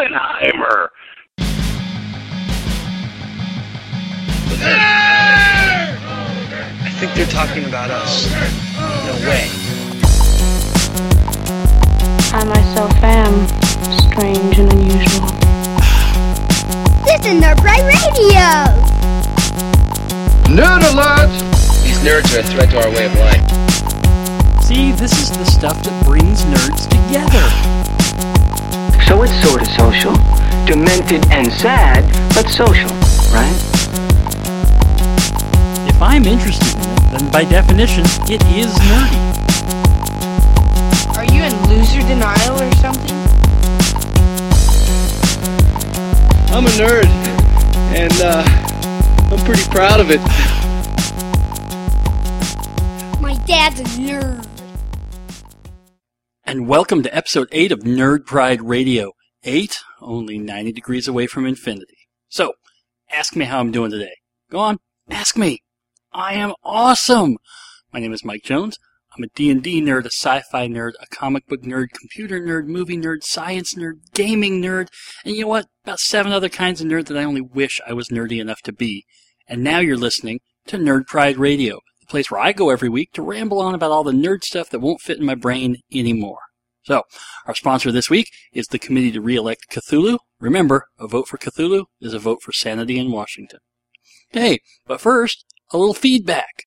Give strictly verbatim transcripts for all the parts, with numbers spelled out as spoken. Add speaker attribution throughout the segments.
Speaker 1: Oppenheimer.
Speaker 2: I think they're talking about us. No way.
Speaker 3: I myself am strange and unusual.
Speaker 4: This is Nerd Pride Radio!
Speaker 1: Nerd alert!
Speaker 2: These nerds are a threat to our way of life.
Speaker 5: See, this is the stuff that brings nerds together.
Speaker 6: So it's sort of social, demented and sad, but social, right?
Speaker 5: If I'm interested in it, then by definition, it is nerdy.
Speaker 7: Are you in loser denial or something?
Speaker 2: I'm a nerd, and uh, I'm pretty proud of it.
Speaker 4: My dad's a nerd.
Speaker 5: And welcome to episode eight of Nerd Pride Radio. eight, only ninety degrees away from infinity. So, ask me how I'm doing today. Go on, ask me. I am awesome! My name is Mike Jones. I'm a D and D nerd, a sci-fi nerd, a comic book nerd, computer nerd, movie nerd, science nerd, gaming nerd, and you know what? About seven other kinds of nerd that I only wish I was nerdy enough to be. And now you're listening to Nerd Pride Radio, the place where I go every week to ramble on about all the nerd stuff that won't fit in my brain anymore. So, our sponsor this week is the Committee to Re-elect Cthulhu. Remember, a vote for Cthulhu is a vote for sanity in Washington. Okay, but first, a little feedback.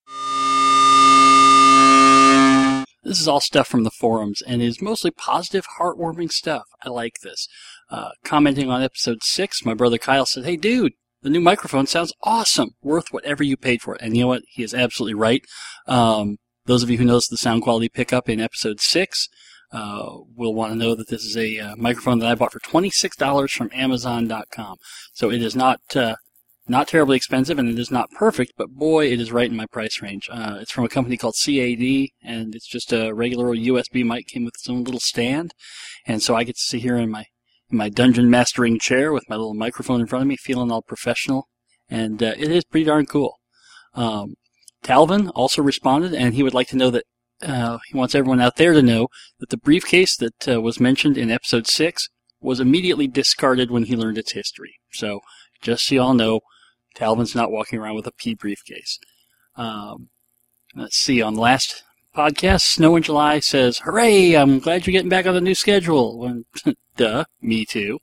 Speaker 5: This is all stuff from the forums, and is mostly positive, heartwarming stuff. I like this. Uh, commenting on episode six, my brother Kyle said, "Hey dude, the new microphone sounds awesome, worth whatever you paid for it." And you know what? He is absolutely right. Um, those of you who noticed the sound quality pickup in episode six uh, will want to know that this is a uh, microphone that I bought for twenty-six dollars from Amazon dot com. So it is not... Uh, Not terribly expensive, and it is not perfect, but boy, it is right in my price range. Uh, it's from a company called C A D, and it's just a regular old U S B mic, came with its own little stand, and so I get to sit here in my in my dungeon mastering chair with my little microphone in front of me, feeling all professional, and uh, it is pretty darn cool. Um, Talvin also responded, and he would like to know that uh, he wants everyone out there to know that the briefcase that uh, was mentioned in episode six was immediately discarded when he learned its history. So, just so you all know, Talvin's not walking around with a pea briefcase. Um, let's see, on the last podcast, Snow in July says, "Hooray, I'm glad you're getting back on the new schedule." When, duh, me too.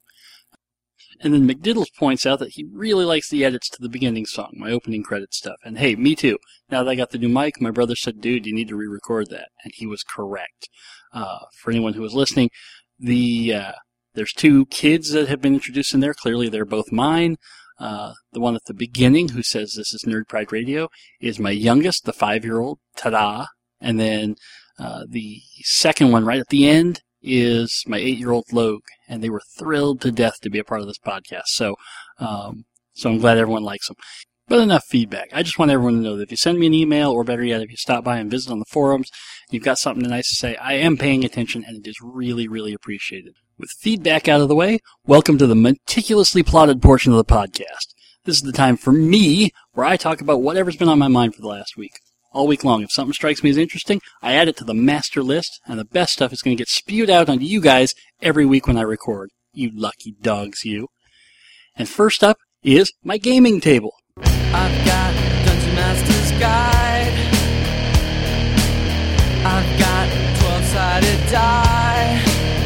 Speaker 5: And then McDiddles points out that he really likes the edits to the beginning song, my opening credit stuff. And hey, me too. Now that I got the new mic, my brother said, "Dude, you need to re-record that." And he was correct. Uh, for anyone who was listening, the uh, there's two kids that have been introduced in there. Clearly, they're both mine. Uh, the one at the beginning who says this is Nerd Pride Radio is my youngest, the five-year-old, Ta-da. And then uh, the second one right at the end is my eight-year-old, Logue. And they were thrilled to death to be a part of this podcast. So, um, so I'm glad everyone likes them. But enough feedback. I just want everyone to know that if you send me an email, or better yet, if you stop by and visit on the forums, you've got something nice to say, I am paying attention, and it is really, really appreciated. With feedback out of the way, welcome to the meticulously plotted portion of the podcast. This is the time for me, where I talk about whatever's been on my mind for the last week. All week long, if something strikes me as interesting, I add it to the master list, and the best stuff is going to get spewed out onto you guys every week when I record. You lucky dogs, you. And first up is my gaming table.
Speaker 8: I've got Dungeon Master's Guide. I've got twelve-sided die.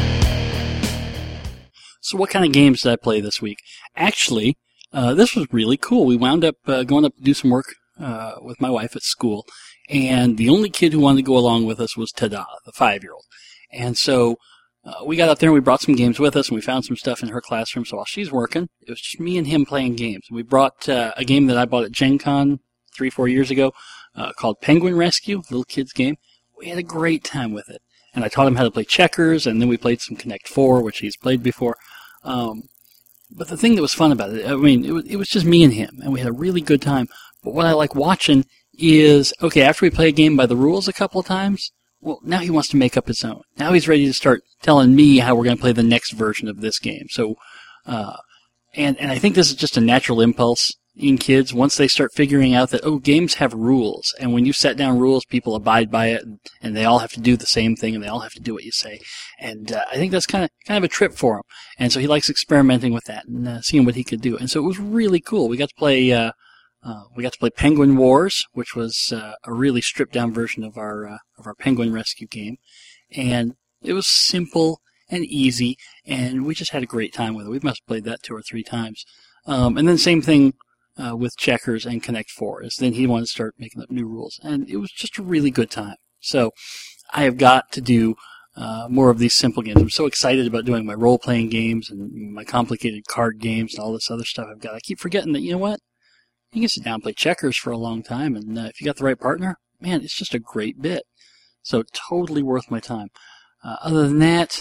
Speaker 5: So what kind of games did I play this week? Actually, uh, this was really cool. We wound up uh, going up to do some work uh, with my wife at school, and the only kid who wanted to go along with us was Tada, the five-year-old. And so uh, we got up there and we brought some games with us, and we found some stuff in her classroom. So while she's working, it was just me and him playing games. We brought uh, a game that I bought at Gen Con three, four years ago uh, called Penguin Rescue, little kid's game. We had a great time with it. And I taught him how to play checkers, and then we played some Connect Four, which he's played before. Um, but the thing that was fun about it, I mean, it was, it was just me and him, and we had a really good time. But what I like watching is, okay, after we play a game by the rules a couple of times, well, now he wants to make up his own. Now he's ready to start telling me how we're going to play the next version of this game. So, uh, and, and I think this is just a natural impulse in kids once they start figuring out that, oh, games have rules, and when you set down rules, people abide by it, and, and they all have to do the same thing, and they all have to do what you say. And uh, I think that's kind of kind of a trip for him. And so he likes experimenting with that and uh, seeing what he could do. And so it was really cool. We got to play uh, uh, we got to play Penguin Wars, which was uh, a really stripped down version of our uh, of our penguin rescue game, and it was simple and easy, and we just had a great time with it. We must have played that two or three times. Um, and then same thing. Uh, with checkers and Connect Four, is then he wanted to start making up new rules, and it was just a really good time. So I have got to do uh, more of these simple games. I'm so excited about doing my role-playing games and my complicated card games and all this other stuff I've got. I keep forgetting that, you know what? You can sit down and play checkers for a long time, and uh, if you got the right partner, man, it's just a great bit. So totally worth my time. Uh, other than that,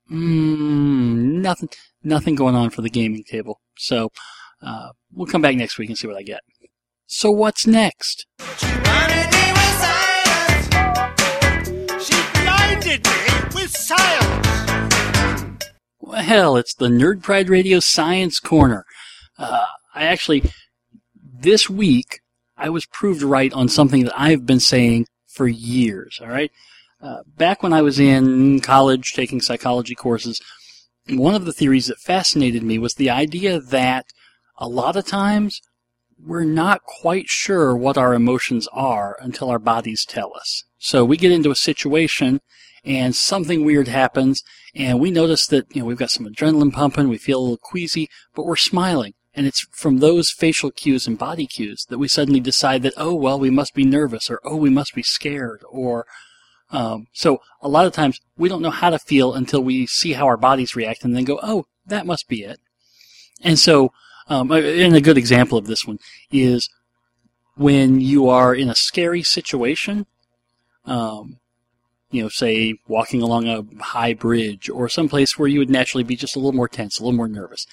Speaker 5: mm, nothing, nothing going on for the gaming table. So Uh, we'll come back next week and see what I get. So what's next?
Speaker 8: She blinded me with silence. She blinded me with silence.
Speaker 5: Well, it's the Nerd Pride Radio Science Corner. Uh, I actually, this week, I was proved right on something that I've been saying for years, all right? Uh, back when I was in college taking psychology courses, one of the theories that fascinated me was the idea that a lot of times, we're not quite sure what our emotions are until our bodies tell us. So we get into a situation, and something weird happens, and we notice that, you know, we've got some adrenaline pumping, we feel a little queasy, but we're smiling. And it's from those facial cues and body cues that we suddenly decide that, oh, well, we must be nervous, or oh, we must be scared, or... Um, so a lot of times, we don't know how to feel until we see how our bodies react, and then go, oh, that must be it. And so... Um, and a good example of this one is when you are in a scary situation, um, you know, say walking along a high bridge or someplace where you would naturally be just a little more tense, a little more nervous.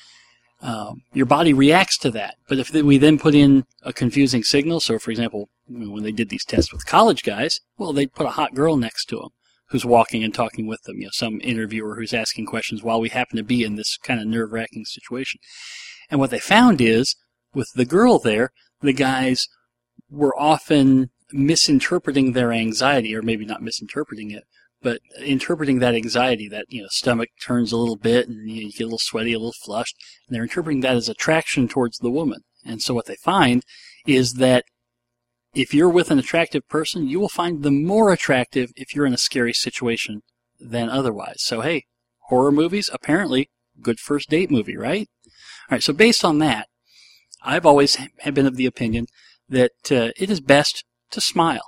Speaker 5: Um, your body reacts to that. But if we then put in a confusing signal, so for example, when they did these tests with college guys, well, they'd put a hot girl next to them who's walking and talking with them, you know, some interviewer who's asking questions while we happen to be in this kind of nerve-wracking situation. And what they found is, with the girl there, the guys were often misinterpreting their anxiety, or maybe not misinterpreting it, but interpreting that anxiety, that, you know, stomach turns a little bit and you get a little sweaty, a little flushed, and they're interpreting that as attraction towards the woman. And so what they find is that if you're with an attractive person, you will find them more attractive if you're in a scary situation than otherwise. So hey, horror movies, apparently, good first date movie, right? All right, so based on that, I've always have been of the opinion that uh, it is best to smile.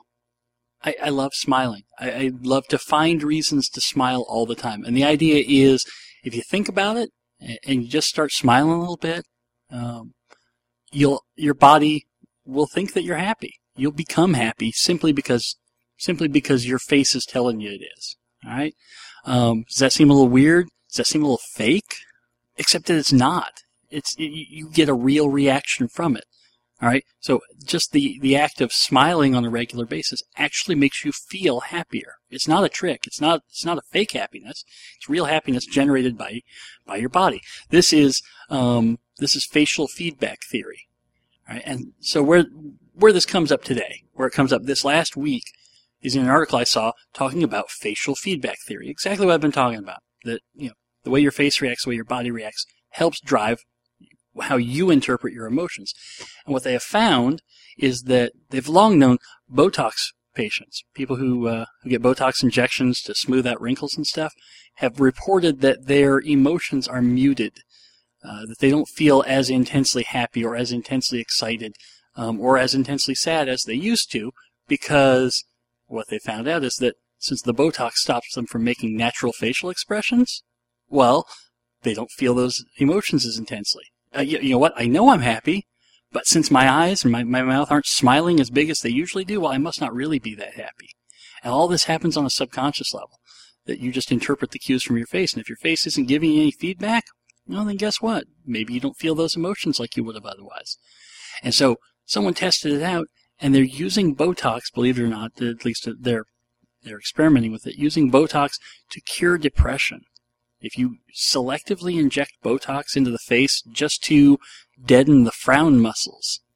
Speaker 5: I, I love smiling. I, I love to find reasons to smile all the time. And the idea is, if you think about it and, and you just start smiling a little bit, um, you'll your body will think that you're happy. You'll become happy simply because simply because your face is telling you it is. All right. Um, does that seem a little weird? Does that seem a little fake? Except that it's not. It's you, you get a real reaction from it. All right. So just the, the act of smiling on a regular basis actually makes you feel happier. It's not a trick. It's not it's not a fake happiness. It's real happiness generated by by your body. This is um, this is facial feedback theory. All right. And so where where this comes up today, where it comes up this last week, is in an article I saw talking about facial feedback theory. Exactly what I've been talking about. That, you know, the way your face reacts, the way your body reacts, helps drive how you interpret your emotions. And what they have found is that they've long known Botox patients, people who, uh, who get Botox injections to smooth out wrinkles and stuff, have reported that their emotions are muted, uh, that they don't feel as intensely happy or as intensely excited um, or as intensely sad as they used to, because what they found out is that since the Botox stops them from making natural facial expressions, well, they don't feel those emotions as intensely. Uh, you, you know what? I know I'm happy, but since my eyes and my, my mouth aren't smiling as big as they usually do, well, I must not really be that happy. And all this happens on a subconscious level, that you just interpret the cues from your face. And if your face isn't giving you any feedback, well, then guess what? Maybe you don't feel those emotions like you would have otherwise. And so someone tested it out, and they're using Botox, believe it or not, at least they're, they're experimenting with it, using Botox to cure depression. If you selectively inject Botox into the face just to deaden the frown muscles,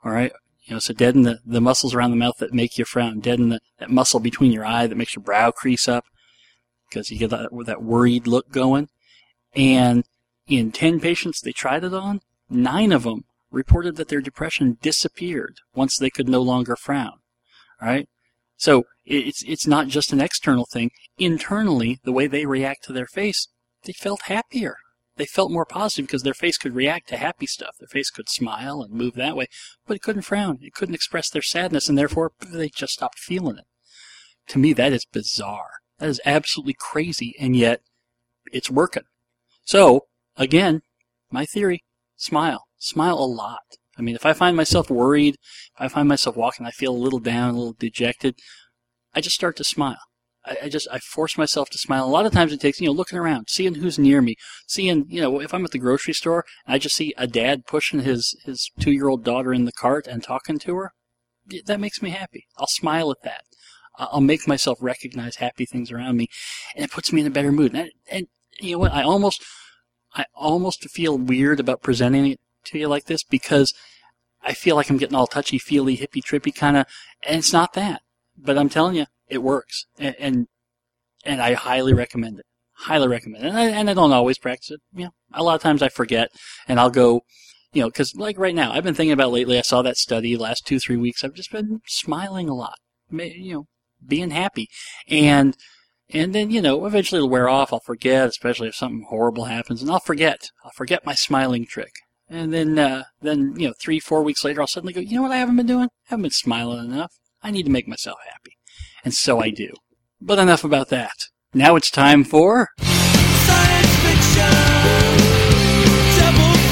Speaker 5: All right. You know, so deaden the, the muscles around the mouth that make you frown. Deaden the, that muscle between your eye that makes your brow crease up because you get that, that worried look going. And in ten patients they tried it on, nine of them reported that their depression disappeared once they could no longer frown. All right? So it's it's not just an external thing. Internally, the way they react to their face, they felt happier. They felt more positive because their face could react to happy stuff. Their face could smile and move that way, but it couldn't frown. It couldn't express their sadness, and therefore they just stopped feeling it. To me, that is bizarre. That is absolutely crazy, and yet it's working. So, again, my theory, smile. Smile a lot. I mean, if I find myself worried, if I find myself walking, I feel a little down, a little dejected, I just start to smile. I, I just, I force myself to smile. A lot of times it takes, you know, looking around, seeing who's near me, seeing, you know, if I'm at the grocery store, and I just see a dad pushing his, his two-year-old daughter in the cart and talking to her, that makes me happy. I'll smile at that. I'll make myself recognize happy things around me, and it puts me in a better mood. And, and you know what? I almost, I almost feel weird about presenting it to you like this because I feel like I'm getting all touchy-feely, hippy-trippy kind of, and it's not that. But I'm telling you, it works, and and, and I highly recommend it. Highly recommend it. And I, and I don't always practice it. You know, a lot of times I forget, and I'll go, you know, because like right now, I've been thinking about lately. I saw that study last two, three weeks. I've just been smiling a lot, you know, being happy, and and then you know, eventually it'll wear off. I'll forget, especially if something horrible happens, and I'll forget. I'll forget my smiling trick. And then, uh, then you know, three, four weeks later, I'll suddenly go, you know what I haven't been doing? I haven't been smiling enough. I need to make myself happy. And so I do. But enough about that. Now it's time for... Science Fiction Double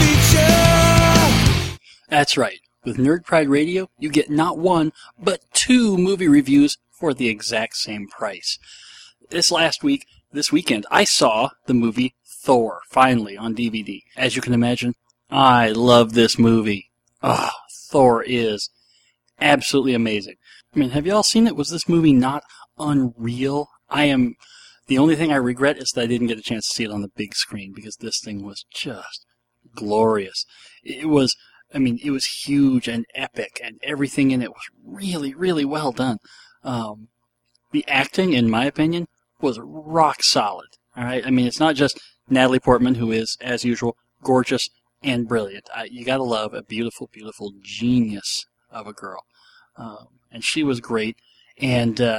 Speaker 5: Feature! That's right. With Nerd Pride Radio, you get not one, but two movie reviews for the exact same price. This last week, this weekend, I saw the movie Thor, finally, on D V D. As you can imagine, I love this movie. Oh, Thor is absolutely amazing. I mean, have you all seen it? Was this movie not unreal? I am... The only thing I regret is that I didn't get a chance to see it on the big screen because this thing was just glorious. It was... I mean, it was huge and epic, and everything in it was really, really well done. Um, the acting, in my opinion, was rock solid. All right, I mean, it's not just Natalie Portman, who is, as usual, gorgeous and brilliant. I, you gotta love a beautiful, beautiful genius of a girl, um, and she was great. And uh,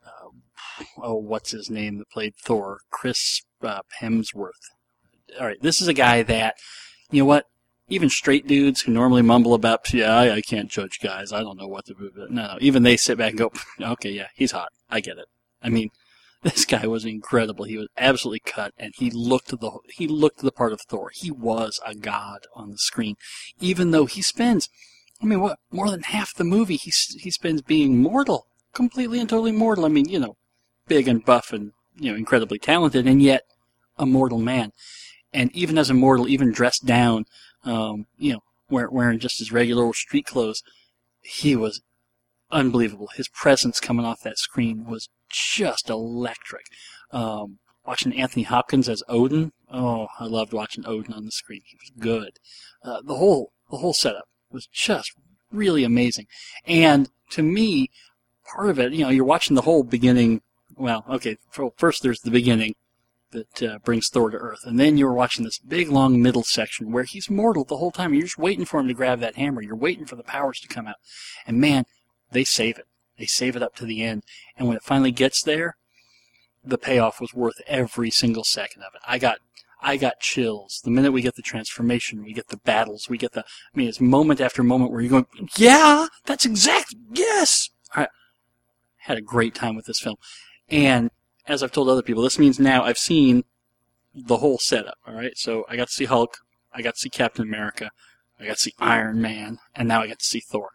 Speaker 5: uh, oh, what's his name that played Thor? Chris uh, Hemsworth. All right, this is a guy that, you know what? Even straight dudes who normally mumble about, yeah, I, I can't judge guys. I don't know what to do. No, no. Even they sit back and go, okay, yeah, he's hot. I get it. I mean, this guy was incredible. He was absolutely cut, and he looked the he looked the part of Thor. He was a god on the screen, even though he spends, I mean, what more than half the movie he he spends being mortal, completely and totally mortal. I mean, you know, big and buff and you know incredibly talented, and yet a mortal man. And even as a mortal, even dressed down. Um, you know, wearing just his regular old street clothes, he was unbelievable. His presence coming off that screen was just electric. Um, watching Anthony Hopkins as Odin, oh, I loved watching Odin on the screen. He was good. Uh, the whole the whole setup was just really amazing. And to me, part of it, you know, you're watching the whole beginning. Well, okay, first there's the beginning that uh, brings Thor to Earth. And then you're watching this big, long middle section where he's mortal the whole time. You're just waiting for him to grab that hammer. You're waiting for the powers to come out. And man, they save it. They save it up to the end. And when it finally gets there, the payoff was worth every single second of it. I got I got chills. The minute we get the transformation, we get the battles, we get the... I mean, it's moment after moment where you're going, yeah, that's exact, yes! I had a great time with this film. And as I've told other people, this means now I've seen the whole setup, all right? So I got to see Hulk, I got to see Captain America, I got to see Iron Man, and now I got to see Thor.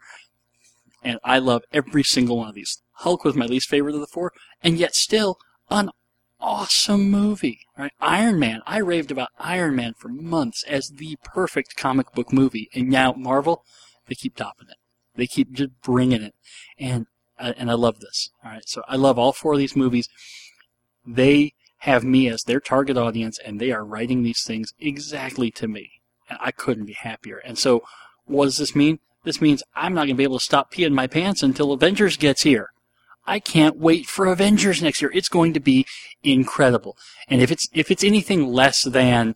Speaker 5: And I love every single one of these. Hulk was my least favorite of the four, and yet still an awesome movie, right? Iron Man, I raved about Iron Man for months as the perfect comic book movie, and now Marvel, they keep topping it. They keep just bringing it, and and I love this, all right? So I love all four of these movies. They have me as their target audience, and they are writing these things exactly to me. And I couldn't be happier. And so, what does this mean? This means I'm not going to be able to stop peeing my pants until Avengers gets here. I can't wait for Avengers next year. It's going to be incredible. And if it's if it's anything less than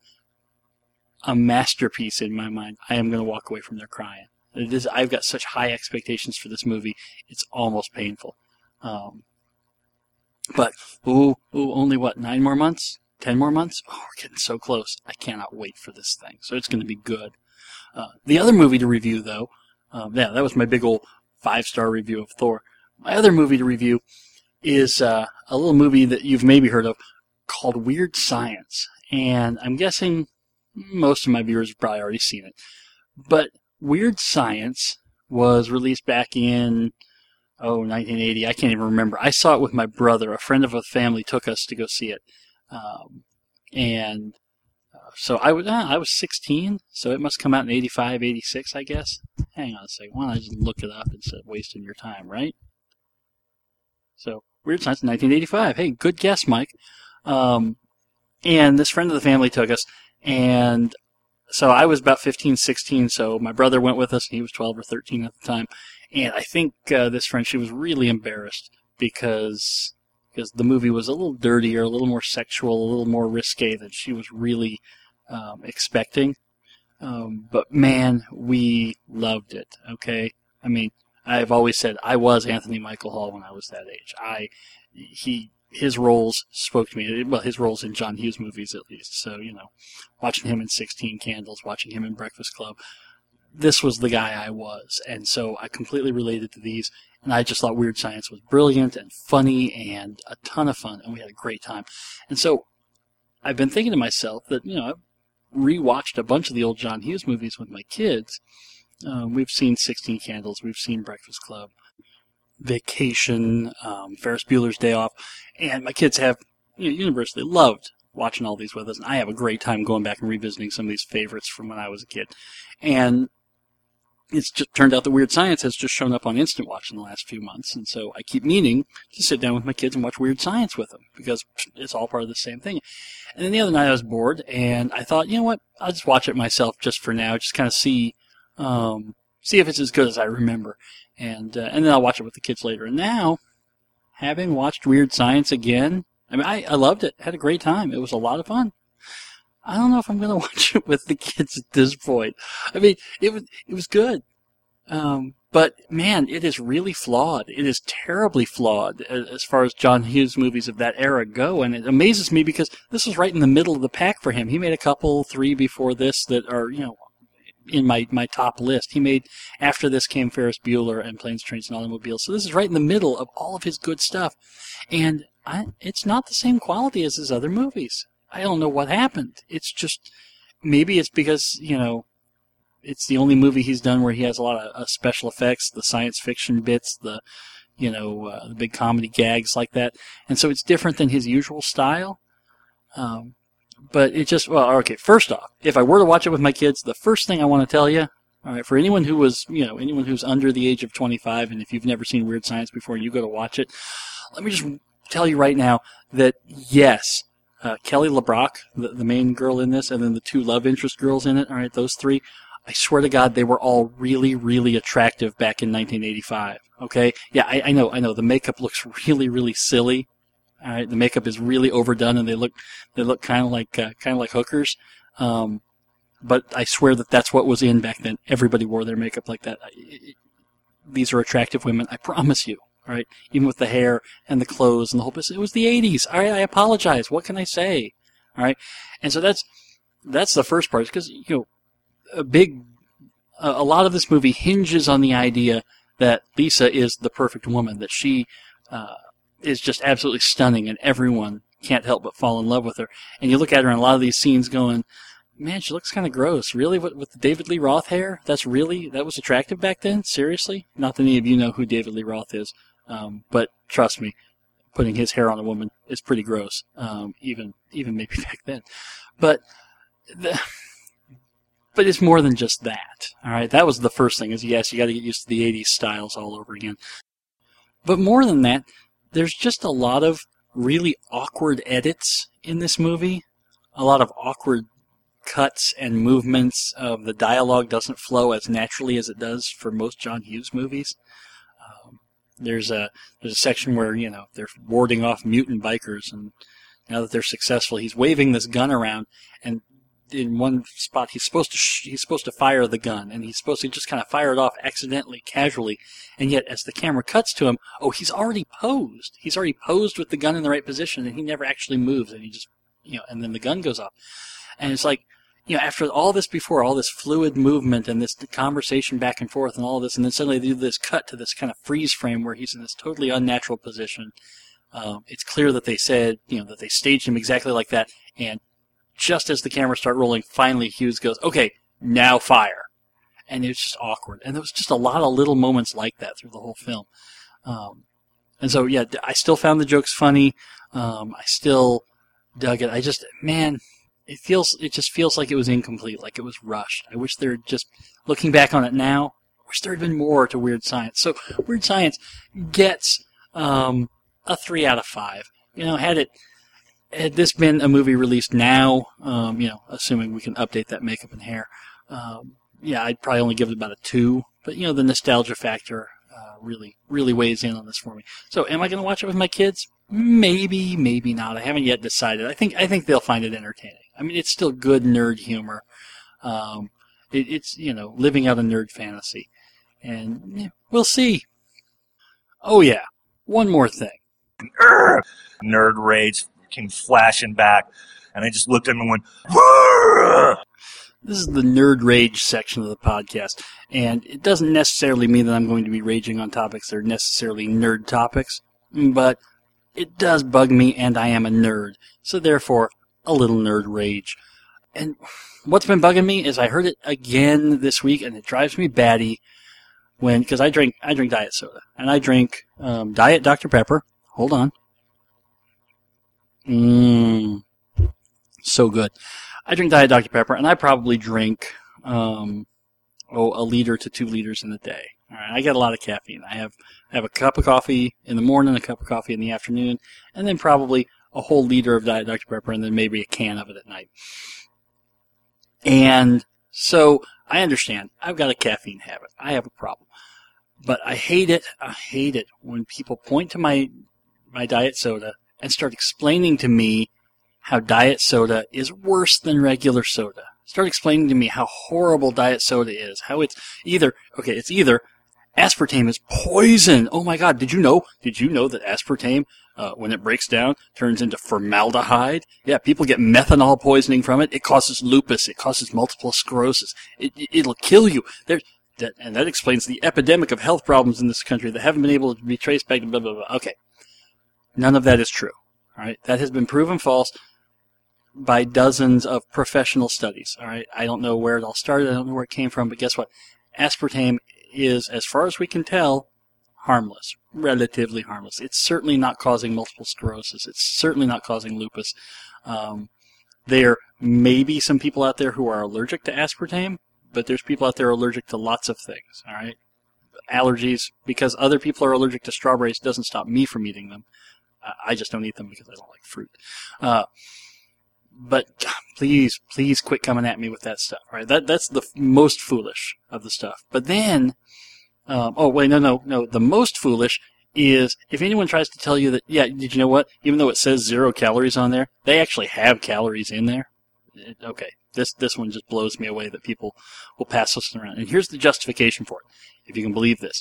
Speaker 5: a masterpiece in my mind, I am going to walk away from there crying. It is, I've got such high expectations for this movie, it's almost painful. Um, but, ooh, ooh, only what, nine more months? Ten more months? Oh, we're getting so close. I cannot wait for this thing. So it's going to be good. Uh, the other movie to review, though, um, yeah, that was my big old five-star review of Thor. My other movie to review is uh, a little movie that you've maybe heard of called Weird Science. And I'm guessing most of my viewers have probably already seen it. But Weird Science was released back in, oh, nineteen eighty. I can't even remember. I saw it with my brother. A friend of a family took us to go see it. Um, and uh, so I was, uh, I was sixteen, so it must come out in eighty-five, eighty-six, I guess. Hang on a second. Why don't I just look it up instead of wasting your time, right? So, Weird Science, nineteen eighty-five. Hey, good guess, Mike. Um, and this friend of the family took us, and so I was about fifteen, sixteen, so my brother went with us, and he was twelve or thirteen at the time. And I think uh, this friend, she was really embarrassed because because the movie was a little dirtier, a little more sexual, a little more risque than she was really um, expecting. Um, but man, we loved it, okay? I mean, I've always said I was Anthony Michael Hall when I was that age. I, he, his roles spoke to me. Well, his roles in John Hughes movies, at least. So, you know, watching him in sixteen Candles, watching him in Breakfast Club, this was the guy I was. And so I completely related to these. And I just thought Weird Science was brilliant and funny and a ton of fun. And we had a great time. And so I've been thinking to myself that, you know, I've rewatched a bunch of the old John Hughes movies with my kids. Uh, we've seen sixteen Candles. We've seen Breakfast Club, Vacation, um, Ferris Bueller's Day Off. And my kids have, you know, universally loved watching all these with us. And I have a great time going back and revisiting some of these favorites from when I was a kid. And it's just turned out that Weird Science has just shown up on Instant Watch in the last few months. And so I keep meaning to sit down with my kids and watch Weird Science with them because it's all part of the same thing. And then the other night I was bored and I thought, you know what, I'll just watch it myself just for now, just kind of see um, see if it's as good as I remember. And uh, and then I'll watch it with the kids later. And now, having watched Weird Science again, I mean, I, I loved it. Had a great time. It was a lot of fun. I don't know if I'm going to watch it with the kids at this point. I mean, it was it was good. Um, but, man, it is really flawed. It is terribly flawed as far as John Hughes movies of that era go. And it amazes me because this was right in the middle of the pack for him. He made a couple, three before this that are, you know, in my, my top list. He made, after this came Ferris Bueller and Planes, Trains, and Automobiles. So this is right in the middle of all of his good stuff. And I, it's not the same quality as his other movies. I don't know what happened. It's just, maybe it's because, you know, it's the only movie he's done where he has a lot of uh, special effects, the science fiction bits, the, you know, uh, the big comedy gags like that. And so it's different than his usual style. Um, but it just, well, okay, first off, if I were to watch it with my kids, the first thing I want to tell you, all right, for anyone who was, you know, anyone who's under the age of twenty-five, and if you've never seen Weird Science before and you go to watch it, let me just tell you right now that, yes, uh, Kelly LeBrock, the, the main girl in this, and then the two love interest girls in it, all right, those three, I swear to God, they were all really, really attractive back in nineteen eighty-five, okay? Yeah, I, I know, I know, the makeup looks really, really silly, all right? The makeup is really overdone, and they look, they look kind of like, uh, kind of like hookers, um, but I swear that that's what was in back then. Everybody wore their makeup like that. It, it, these are attractive women, I promise you, all right? Even with the hair and the clothes and the whole business. It was the eighties, all right? I apologize. What can I say, all right? And so that's, that's the first part, because, you know, a big, a lot of this movie hinges on the idea that Lisa is the perfect woman, that she uh, is just absolutely stunning, and everyone can't help but fall in love with her. And you look at her in a lot of these scenes going, man, she looks kind of gross. Really? With, with the David Lee Roth hair? That's really, that was attractive back then? Seriously? Not that any of you know who David Lee Roth is, um, but trust me, putting his hair on a woman is pretty gross, um, even even maybe back then. But the... But it's more than just that, all right? That was the first thing, is yes, you got to get used to the eighties styles all over again. But more than that, there's just a lot of really awkward edits in this movie, a lot of awkward cuts and movements of the dialogue doesn't flow as naturally as it does for most John Hughes movies. Um, there's a there's a section where, you know, they're warding off mutant bikers, and now that they're successful, he's waving this gun around, and in one spot he's supposed to sh- he's supposed to fire the gun, and he's supposed to just kind of fire it off accidentally, casually, and yet as the camera cuts to him, oh, he's already posed. He's already posed with the gun in the right position, and he never actually moves, and he just, you know, and then the gun goes off. And it's like, you know, after all this before, all this fluid movement and this conversation back and forth and all this, and then suddenly they do this cut to this kind of freeze frame where he's in this totally unnatural position. Um, it's clear that they said, you know, that they staged him exactly like that, and just as the cameras start rolling, finally Hughes goes, okay, now fire. And it's just awkward. And there was just a lot of little moments like that through the whole film. Um, and so, yeah, I still found the jokes funny. Um, I still dug it. I just, man, it feels, it just feels like it was incomplete, like it was rushed. I wish there had just, looking back on it now, I wish there had been more to Weird Science. So, Weird Science gets um, a three out of five. You know, had it, had this been a movie released now, um, you know, assuming we can update that makeup and hair, um, yeah, I'd probably only give it about a two. But, you know, the nostalgia factor uh, really, really weighs in on this for me. So, am I going to watch it with my kids? Maybe, maybe not. I haven't yet decided. I think I think they'll find it entertaining. I mean, it's still good nerd humor. Um, it, it's, you know, living out a nerd fantasy. And yeah, we'll see. Oh, yeah. One more thing.
Speaker 1: Urgh! Nerd rage came flashing back, and I just looked at him and went, Urgh!
Speaker 5: This is the nerd rage section of the podcast, and it doesn't necessarily mean that I'm going to be raging on topics that are necessarily nerd topics, but it does bug me, and I am a nerd, so therefore, a little nerd rage. And what's been bugging me is I heard it again this week, and it drives me batty when, because I drink, I drink diet soda, and I drink um, Diet Doctor Pepper. Hold on. Mmm. So good. I drink Diet Doctor Pepper, and I probably drink um, oh, a liter to two liters in a day. All right, I get a lot of caffeine. I have I have a cup of coffee in the morning, a cup of coffee in the afternoon, and then probably a whole liter of Diet Doctor Pepper, and then maybe a can of it at night. And so I understand. I've got a caffeine habit. I have a problem. But I hate it. I hate it when people point to my my diet soda and start explaining to me how diet soda is worse than regular soda. Start explaining to me how horrible diet soda is. How it's either, okay, it's either aspartame is poison. Oh my God, did you know? Did you know that aspartame, uh, when it breaks down, turns into formaldehyde? Yeah, people get methanol poisoning from it. It causes lupus. It causes multiple sclerosis. It, it, it'll kill you. There's, that, and that explains the epidemic of health problems in this country that haven't been able to be traced back to blah, blah, blah. Okay. None of that is true. All right. That has been proven false by dozens of professional studies. All right. I don't know where it all started. I don't know where it came from, but guess what? Aspartame is, as far as we can tell, harmless. Relatively harmless. It's certainly not causing multiple sclerosis. It's certainly not causing lupus. Um, there may be some people out there who are allergic to aspartame, but there's people out there allergic to lots of things. All right. Allergies, because other people are allergic to strawberries, doesn't stop me from eating them. I just don't eat them because I don't like fruit. Uh, but please, please quit coming at me with that stuff. All right, that that's the f- most foolish of the stuff. But then, um, oh wait, no, no, no. The most foolish is if anyone tries to tell you that, yeah, did you know what? Even though it says zero calories on there, they actually have calories in there. It, okay, this this one just blows me away that people will pass this around. And here's the justification for it, if you can believe this.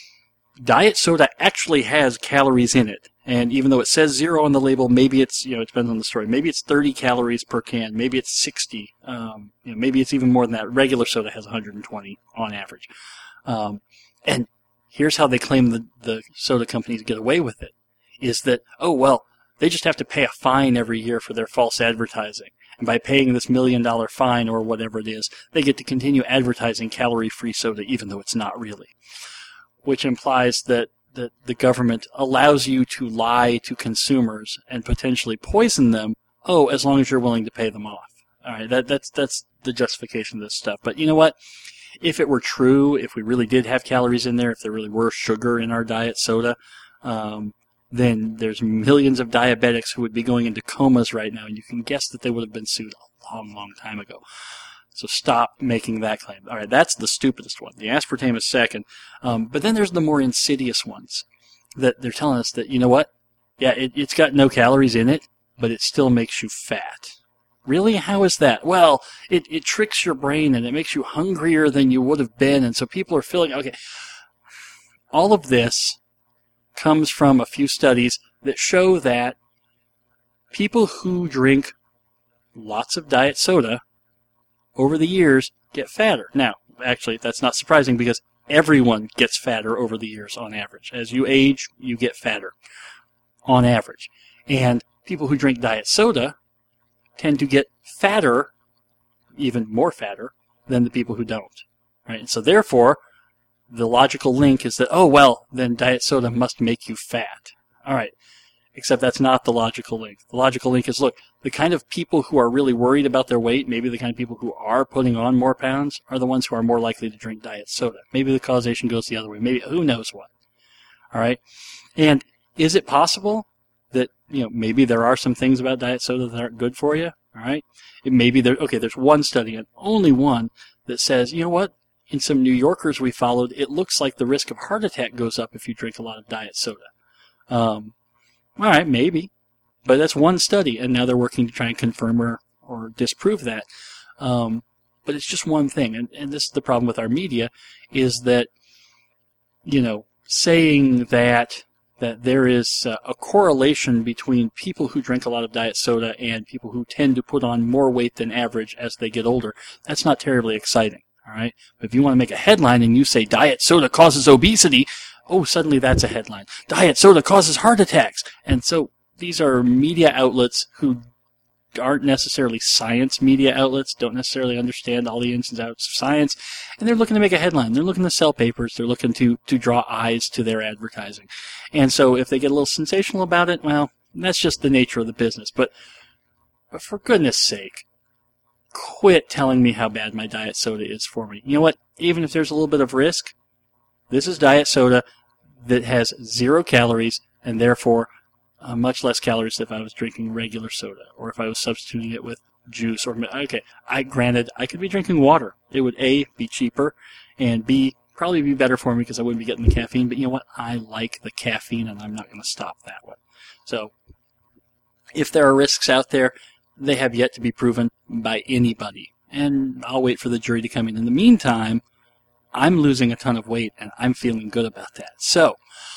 Speaker 5: Diet soda actually has calories in it. And even though it says zero on the label, maybe it's, you know, it depends on the story. Maybe it's thirty calories per can. Maybe it's sixty. Um, you know, maybe it's even more than that. Regular soda has one hundred twenty on average. Um, and here's how they claim the, the soda companies get away with it. Is that, oh, well, they just have to pay a fine every year for their false advertising. And by paying this million dollar fine or whatever it is, they get to continue advertising calorie-free soda even though it's not really. Which implies that that the government allows you to lie to consumers and potentially poison them, oh, as long as you're willing to pay them off. All right, that, that's that's the justification of this stuff. But you know what? If it were true, if we really did have calories in there, if there really were sugar in our diet soda, um, then there's millions of diabetics who would be going into comas right now, and you can guess that they would have been sued a long, long time ago. So stop making that claim. All right, that's the stupidest one. The aspartame is second. Um, but then there's the more insidious ones that they're telling us that, you know what? Yeah, it, it's got no calories in it, but it still makes you fat. Really? How is that? Well, it, it tricks your brain and it makes you hungrier than you would have been. And so people are feeling, okay, all of this comes from a few studies that show that people who drink lots of diet soda over the years get fatter. Now, actually, that's not surprising because everyone gets fatter over the years on average. As you age, you get fatter on average. And people who drink diet soda tend to get fatter, even more fatter, than the people who don't. Right? And so therefore, the logical link is that, oh, well, then diet soda must make you fat. All right. Except that's not the logical link. The logical link is, look, the kind of people who are really worried about their weight, maybe the kind of people who are putting on more pounds, are the ones who are more likely to drink diet soda. Maybe the causation goes the other way. Maybe, who knows what. All right? And is it possible that, you know, maybe there are some things about diet soda that aren't good for you? All right? It maybe there, okay, there's one study, and only one, that says, you know what? In some New Yorkers we followed, it looks like the risk of heart attack goes up if you drink a lot of diet soda. Um, all right, maybe. But that's one study, and now they're working to try and confirm or, or disprove that. Um, but it's just one thing, and, and this is the problem with our media, is that, you know, saying that that there is uh, a correlation between people who drink a lot of diet soda and people who tend to put on more weight than average as they get older, that's not terribly exciting. All right, but if you want to make a headline and you say diet soda causes obesity, oh, suddenly that's a headline. Diet soda causes heart attacks. And so these are media outlets who aren't necessarily science media outlets, don't necessarily understand all the ins and outs of science, and they're looking to make a headline. They're looking to sell papers. They're looking to, to draw eyes to their advertising. And so if they get a little sensational about it, well, that's just the nature of the business. But, but for goodness sake, quit telling me how bad my diet soda is for me. You know what? Even if there's a little bit of risk, this is diet soda that has zero calories and therefore uh, much less calories than if I was drinking regular soda or if I was substituting it with juice or okay. I granted I could be drinking water. It would A, be cheaper, and B, probably be better for me because I wouldn't be getting the caffeine. But you know what? I like the caffeine and I'm not going to stop that one. So if there are risks out there, they have yet to be proven by anybody. And I'll wait for the jury to come in. In the meantime, I'm losing a ton of weight, and I'm feeling good about that. So,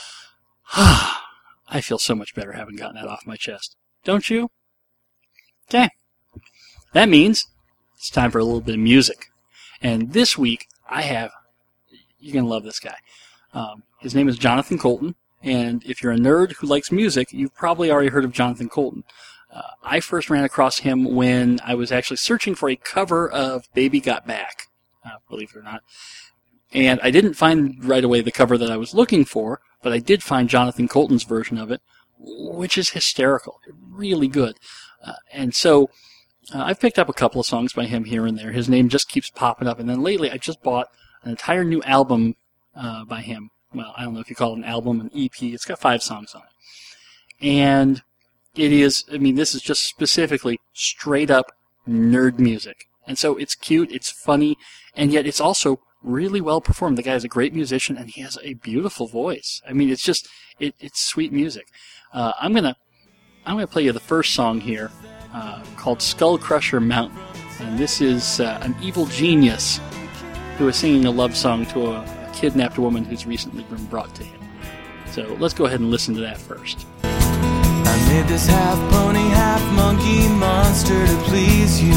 Speaker 5: I feel so much better having gotten that off my chest. Don't you? Okay. That means it's time for a little bit of music. And this week, I have, you're going to love this guy. Um, his name is Jonathan Coulton, and if you're a nerd who likes music, you've probably already heard of Jonathan Coulton. Uh, I first ran across him when I was actually searching for a cover of Baby Got Back, uh, believe it or not. And I didn't find right away the cover that I was looking for, but I did find Jonathan Coulton's version of it, which is hysterical, really good. Uh, and so uh, I've picked up a couple of songs by him here and there. His name just keeps popping up. And then lately I just bought an entire new album uh, by him. Well, I don't know if you call it an album, an E P. It's got five songs on it. And it is, I mean, this is just specifically straight up nerd music. And so it's cute, it's funny, and yet it's also really well performed. The guy is a great musician, and he has a beautiful voice. I mean, it's just, it, it's sweet music. Uh, I'm gonna, I'm gonna play you the first song here, uh, called Skull Crusher Mountain. And this is uh, an evil genius who is singing a love song to a, a kidnapped woman who's recently been brought to him. So let's go ahead and listen to that first.
Speaker 8: I made this half pony, half monkey monster to please you,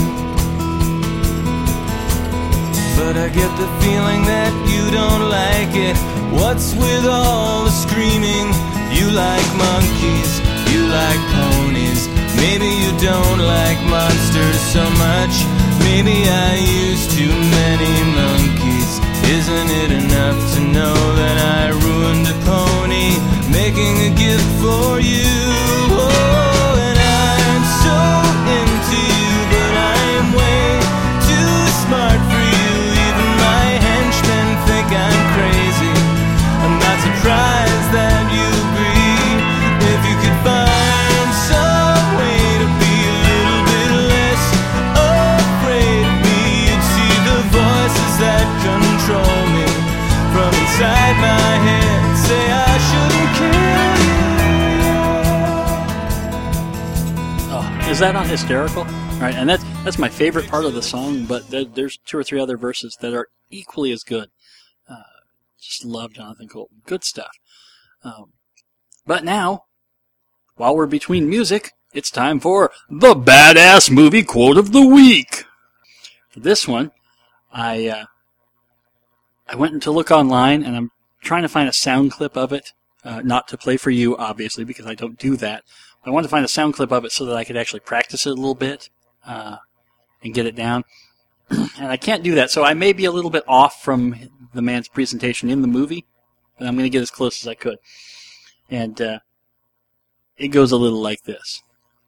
Speaker 8: but I get the feeling that you don't like it. What's with all the screaming? You like monkeys, you like ponies. Maybe you don't like monsters so much. Maybe I used too many monkeys. Isn't it enough to know that I ruined a pony making a gift for you? Oh, and I'm so into you, but I'm way too smart for you. Even my henchmen think I'm crazy. I'm not surprised that you agree. If you could find some way to be a little bit less, oh,
Speaker 5: Was that on Hysterical? Right, and that's that's my favorite part of the song. But there, there's two or three other verses that are equally as good. Uh, just love Jonathan Coulton. Good stuff. Um, but now, while we're between music, it's time for the Badass Movie Quote of the Week. For this one, I uh, I went to look online, and I'm trying to find a sound clip of it. Uh, not to play for you, obviously, because I don't do that. I wanted to find a sound clip of it so that I could actually practice it a little bit uh, and get it down. And I can't do that, so I may be a little bit off from the man's presentation in the movie, but I'm going to get as close as I could. And uh, it goes a little like this.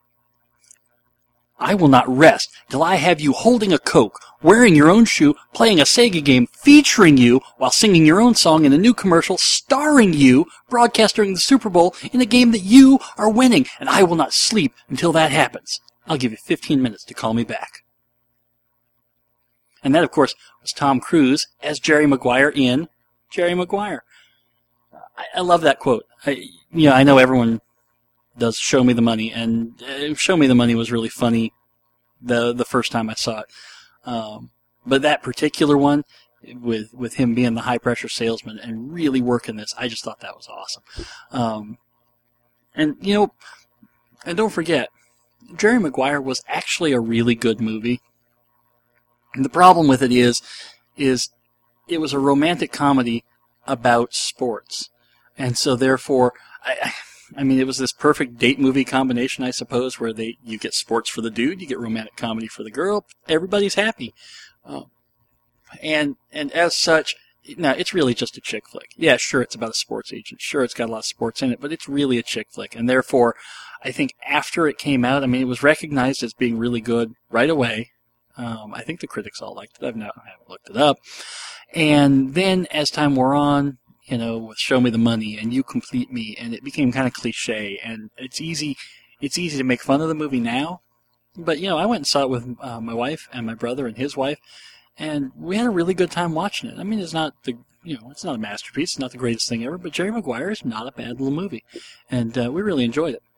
Speaker 5: I will not rest till I have you holding a Coke, wearing your own shoe, playing a Sega game featuring you, while singing your own song in a new commercial starring you, broadcast during the Super Bowl in a game that you are winning, and I will not sleep until that happens. I'll give you fifteen minutes to call me back. And that, of course, was Tom Cruise as Jerry Maguire in Jerry Maguire. I, I love that quote. I, you know, I know everyone does Show Me the Money, and uh, Show Me the Money was really funny the the first time I saw it. Um, but that particular one, with with him being the high-pressure salesman and really working this, I just thought that was awesome. Um, and, you know, and don't forget, Jerry Maguire was actually a really good movie. And the problem with it is, is it was a romantic comedy about sports. And so, therefore, I... I I mean, it was this perfect date movie combination, I suppose, where they you get sports for the dude, you get romantic comedy for the girl. Everybody's happy, uh, and and as such, now it's really just a chick flick. Yeah, sure, it's about a sports agent. Sure, it's got a lot of sports in it, but it's really a chick flick, and therefore, I think after it came out, I mean, it was recognized as being really good right away. Um, I think the critics all liked it. I've not, I haven't looked it up, and then as time wore on, you know, with Show Me the Money and You Complete Me, and it became kind of cliche, and it's easy it's easy to make fun of the movie now, but, you know, I went and saw it with uh, my wife and my brother and his wife, and we had a really good time watching it. I mean, it's not the, you know, it's not a masterpiece, it's not the greatest thing ever, but Jerry Maguire is not a bad little movie, and uh, we really enjoyed it.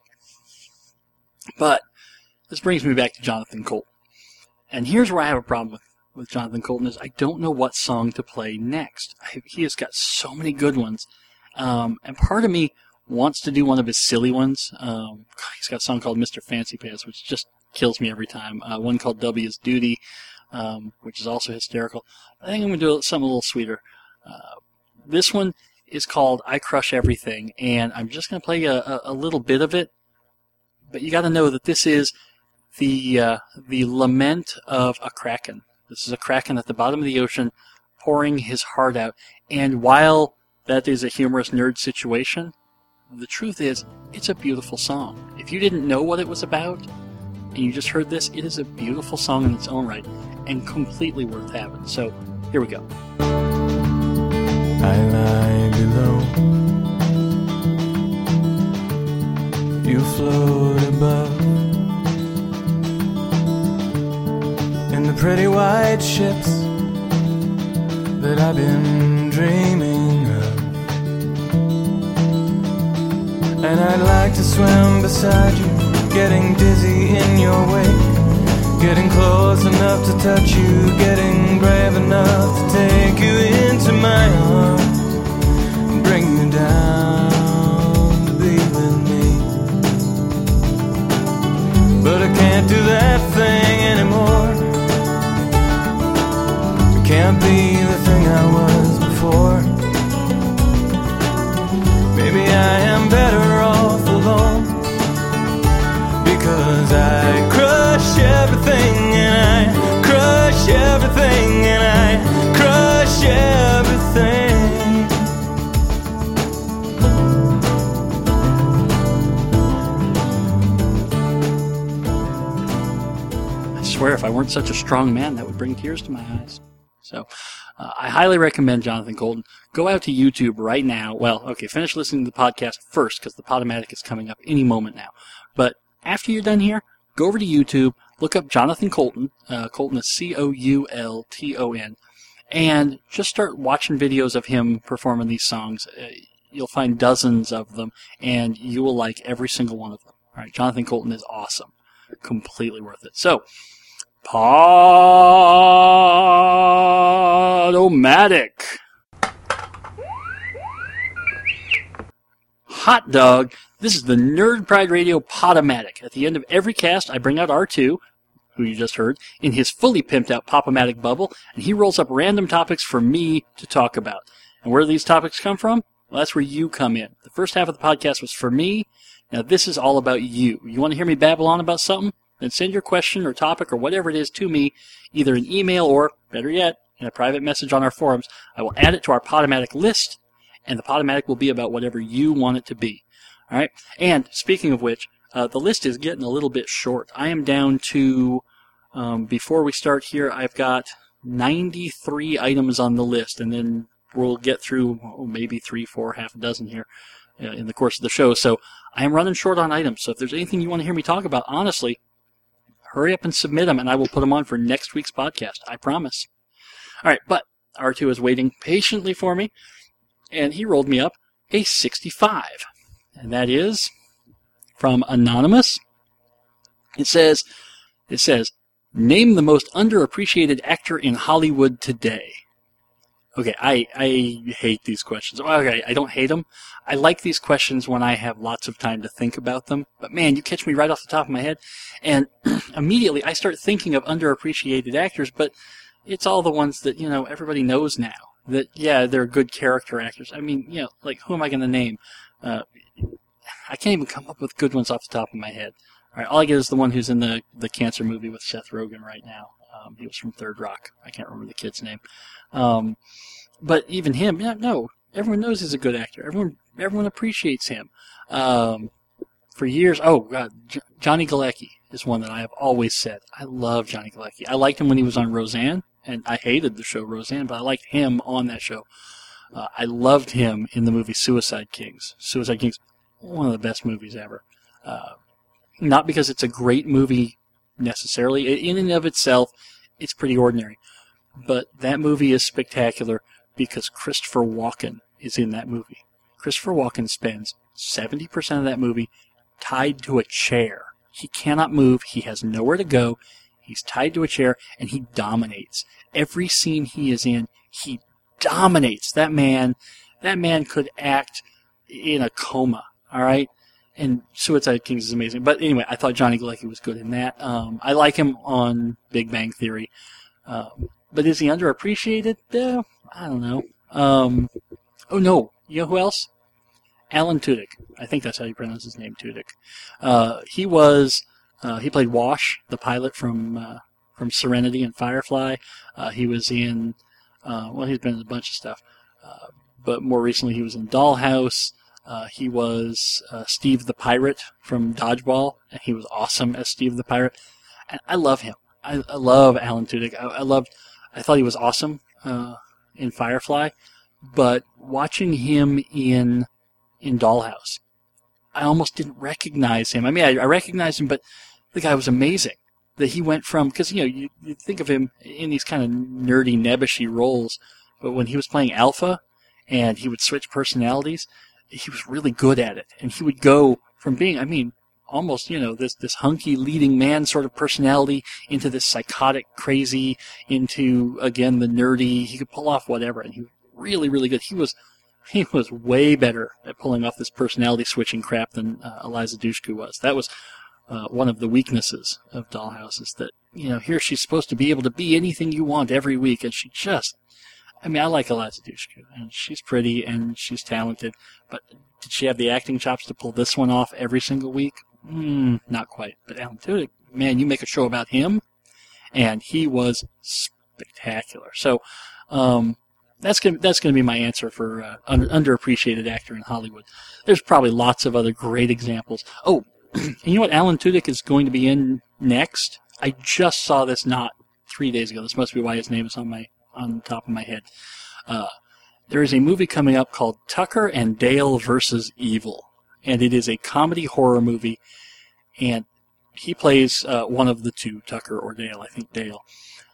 Speaker 5: But this brings me back to Jonathan Coulton, and here's where I have a problem with with Jonathan Coulton is I don't know what song to play next. I, he has got so many good ones. Um, and part of me wants to do one of his silly ones. Um, he's got a song called Mister Fancy Pants, which just kills me every time. Uh, one called W's Duty, um, which is also hysterical. I think I'm going to do something a little sweeter. Uh, this one is called I Crush Everything, and I'm just going to play a, a, a little bit of it. But you got to know that this is the uh, the lament of a kraken. This is a kraken at the bottom of the ocean pouring his heart out. And while that is a humorous nerd situation, the truth is, it's a beautiful song. If you didn't know what it was about, and you just heard this, it is a beautiful song in its own right, and completely worth having. So, here we go.
Speaker 8: I lie below, you float above, in the pretty white ships that I've been dreaming of. And I'd like to swim beside you, getting dizzy in your wake, getting close enough to touch you, getting brave enough to take you into my arms and bring you down to be with me. But I can't do that thing anymore. Can't be the thing I was before. Maybe I am better off alone, because I crush everything and I crush everything and I crush
Speaker 5: everything. I swear, if I weren't such a strong man, that would bring tears to my eyes. So, uh, I highly recommend Jonathan Coulton. Go out to YouTube right now. Well, okay, finish listening to the podcast first, because the Podomatic is coming up any moment now. But after you're done here, go over to YouTube, look up Jonathan Coulton. Uh, Coulton is C O U L T O N. And just start watching videos of him performing these songs. Uh, you'll find dozens of them, and you will like every single one of them. All right, Jonathan Coulton is awesome. completely worth it. So, Podomatic. Hot dog. This is the Nerd Pride Radio Podomatic. At the end of every cast, I bring out R two, who you just heard, in his fully pimped out Pop-O-Matic bubble, and he rolls up random topics for me to talk about. And where do these topics come from? Well, that's where you come in. The first half of the podcast was for me. Now this is all about you. You want to hear me babble on about something? Then send your question or topic or whatever it is to me, either an email or, better yet, in a private message on our forums. I will add it to our Podomatic list, and the Podomatic will be about whatever you want it to be. All right? And speaking of which, uh, the list is getting a little bit short. I am down to, um, before we start here, I've got ninety-three items on the list, and then we'll get through oh, maybe three, four, half a dozen here uh, in the course of the show. So I am running short on items. So if there's anything you want to hear me talk about, honestly, hurry up and submit them, and I will put them on for next week's podcast. I promise. All right, but R two is waiting patiently for me, and he rolled me up a sixty-five. And that is from Anonymous. It says, it says, name the most underappreciated actor in Hollywood today. Okay, I, I hate these questions. Okay, I don't hate them. I like these questions when I have lots of time to think about them. But man, you catch me right off the top of my head. And immediately I start thinking of underappreciated actors, but it's all the ones that, you know, everybody knows now. That, yeah, they're good character actors. I mean, you know, like, who am I going to name? Uh, I can't even come up with good ones off the top of my head. All right, all I get is the one who's in the, the cancer movie with Seth Rogen right now. Um, he was from Third Rock. I can't remember the kid's name. Um, but even him, yeah, no, everyone knows he's a good actor. Everyone, everyone appreciates him. Um, for years, oh God, J- Johnny Galecki is one that I have always said. I love Johnny Galecki. I liked him when he was on Roseanne, and I hated the show Roseanne, but I liked him on that show. Uh, I loved him in the movie Suicide Kings. Suicide Kings, one of the best movies ever. Uh, not because it's a great movie necessarily. In and of itself, it's pretty ordinary. But that movie is spectacular because Christopher Walken is in that movie. Christopher Walken spends seventy percent of that movie tied to a chair. He cannot move. He has nowhere to go. He's tied to a chair, and he dominates. Every scene he is in, he dominates. That man, that man could act in a coma, all right? And Suicide Kings is amazing. But anyway, I thought Johnny Galecki was good in that. Um, I like him on Big Bang Theory. Um, but is he underappreciated? Uh, I don't know. Um, oh, no. You know who else? Alan Tudyk. I think that's how you pronounce his name, Tudyk. Uh, he was, uh, he played Wash, the pilot from uh, from Serenity and Firefly. Uh, he was in, uh, well, he's been in a bunch of stuff. Uh, but more recently, he was in Dollhouse. Uh, he was uh, Steve the Pirate from Dodgeball, and he was awesome as Steve the Pirate. And I love him. I, I love Alan Tudyk. I, I loved. I thought he was awesome uh, in Firefly, but watching him in in Dollhouse, I almost didn't recognize him. I mean, I, I recognized him, but the guy was amazing. That he went from, because you know you, you think of him in these kind of nerdy, nebbishy roles, but when he was playing Alpha, and he would switch personalities, he was really good at it. And he would go from being, I mean, almost, you know, this, this hunky leading man sort of personality into this psychotic crazy, into, again, the nerdy. He could pull off whatever, and he was really, really good. He was he was way better at pulling off this personality switching crap than uh, Eliza Dushku was. That was uh, one of the weaknesses of Dollhouse, is that, you know, here she's supposed to be able to be anything you want every week, and she just, I mean, I like Eliza Dushku, and she's pretty, and she's talented, but did she have the acting chops to pull this one off every single week? Mm, not quite. But Alan Tudyk, man, you make a show about him, and he was spectacular. So, um, that's gonna that's gonna be my answer for uh, under, underappreciated actor in Hollywood. There's probably lots of other great examples. Oh, and you know what Alan Tudyk is going to be in next? I just saw this not three days ago. This must be why his name is on my on the top of my head. Uh, there is a movie coming up called Tucker and Dale versus Evil, and it is a comedy horror movie, and he plays uh, one of the two, Tucker or Dale. I think Dale.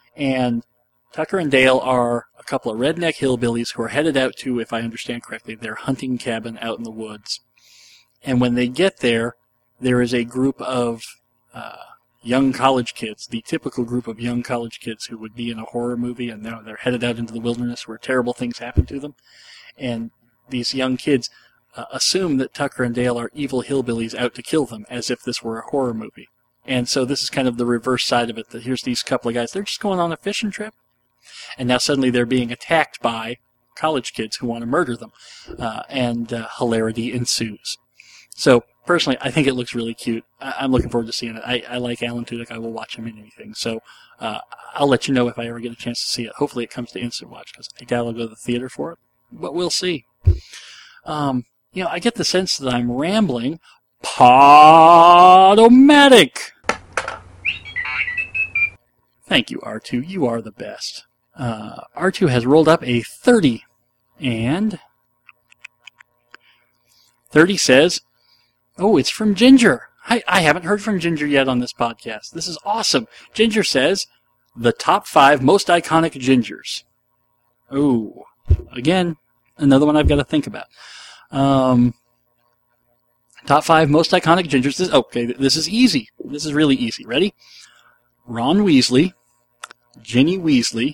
Speaker 5: And Tucker and Dale are a couple of redneck hillbillies who are headed out to, if I understand correctly, their hunting cabin out in the woods. And when they get there, there is a group of uh, young college kids, the typical group of young college kids who would be in a horror movie and now they're headed out into the wilderness where terrible things happen to them. And these young kids uh, assume that Tucker and Dale are evil hillbillies out to kill them, as if this were a horror movie. And so this is kind of the reverse side of it, that here's these couple of guys, they're just going on a fishing trip. And now suddenly they're being attacked by college kids who want to murder them. Uh, and uh, hilarity ensues. So, personally, I think it looks really cute. I- I'm looking forward to seeing it. I, I like Alan Tudyk. I will watch him in anything. So, uh, I'll let you know if I ever get a chance to see it. Hopefully it comes to Instant Watch, because I doubt I'll go to the theater for it. But we'll see. Um, you know, I get the sense that I'm rambling. Podomatic! Thank you, R two. You are the best. Uh, R two has rolled up a thirty. And thirty says, oh, it's from Ginger. I, I haven't heard from Ginger yet on this podcast. This is awesome. Ginger says, the top five most iconic Gingers. Oh, again, another one I've got to think about. Um, top five most iconic Gingers. This, okay, this is easy. This is really easy. Ready? Ron Weasley, Ginny Weasley,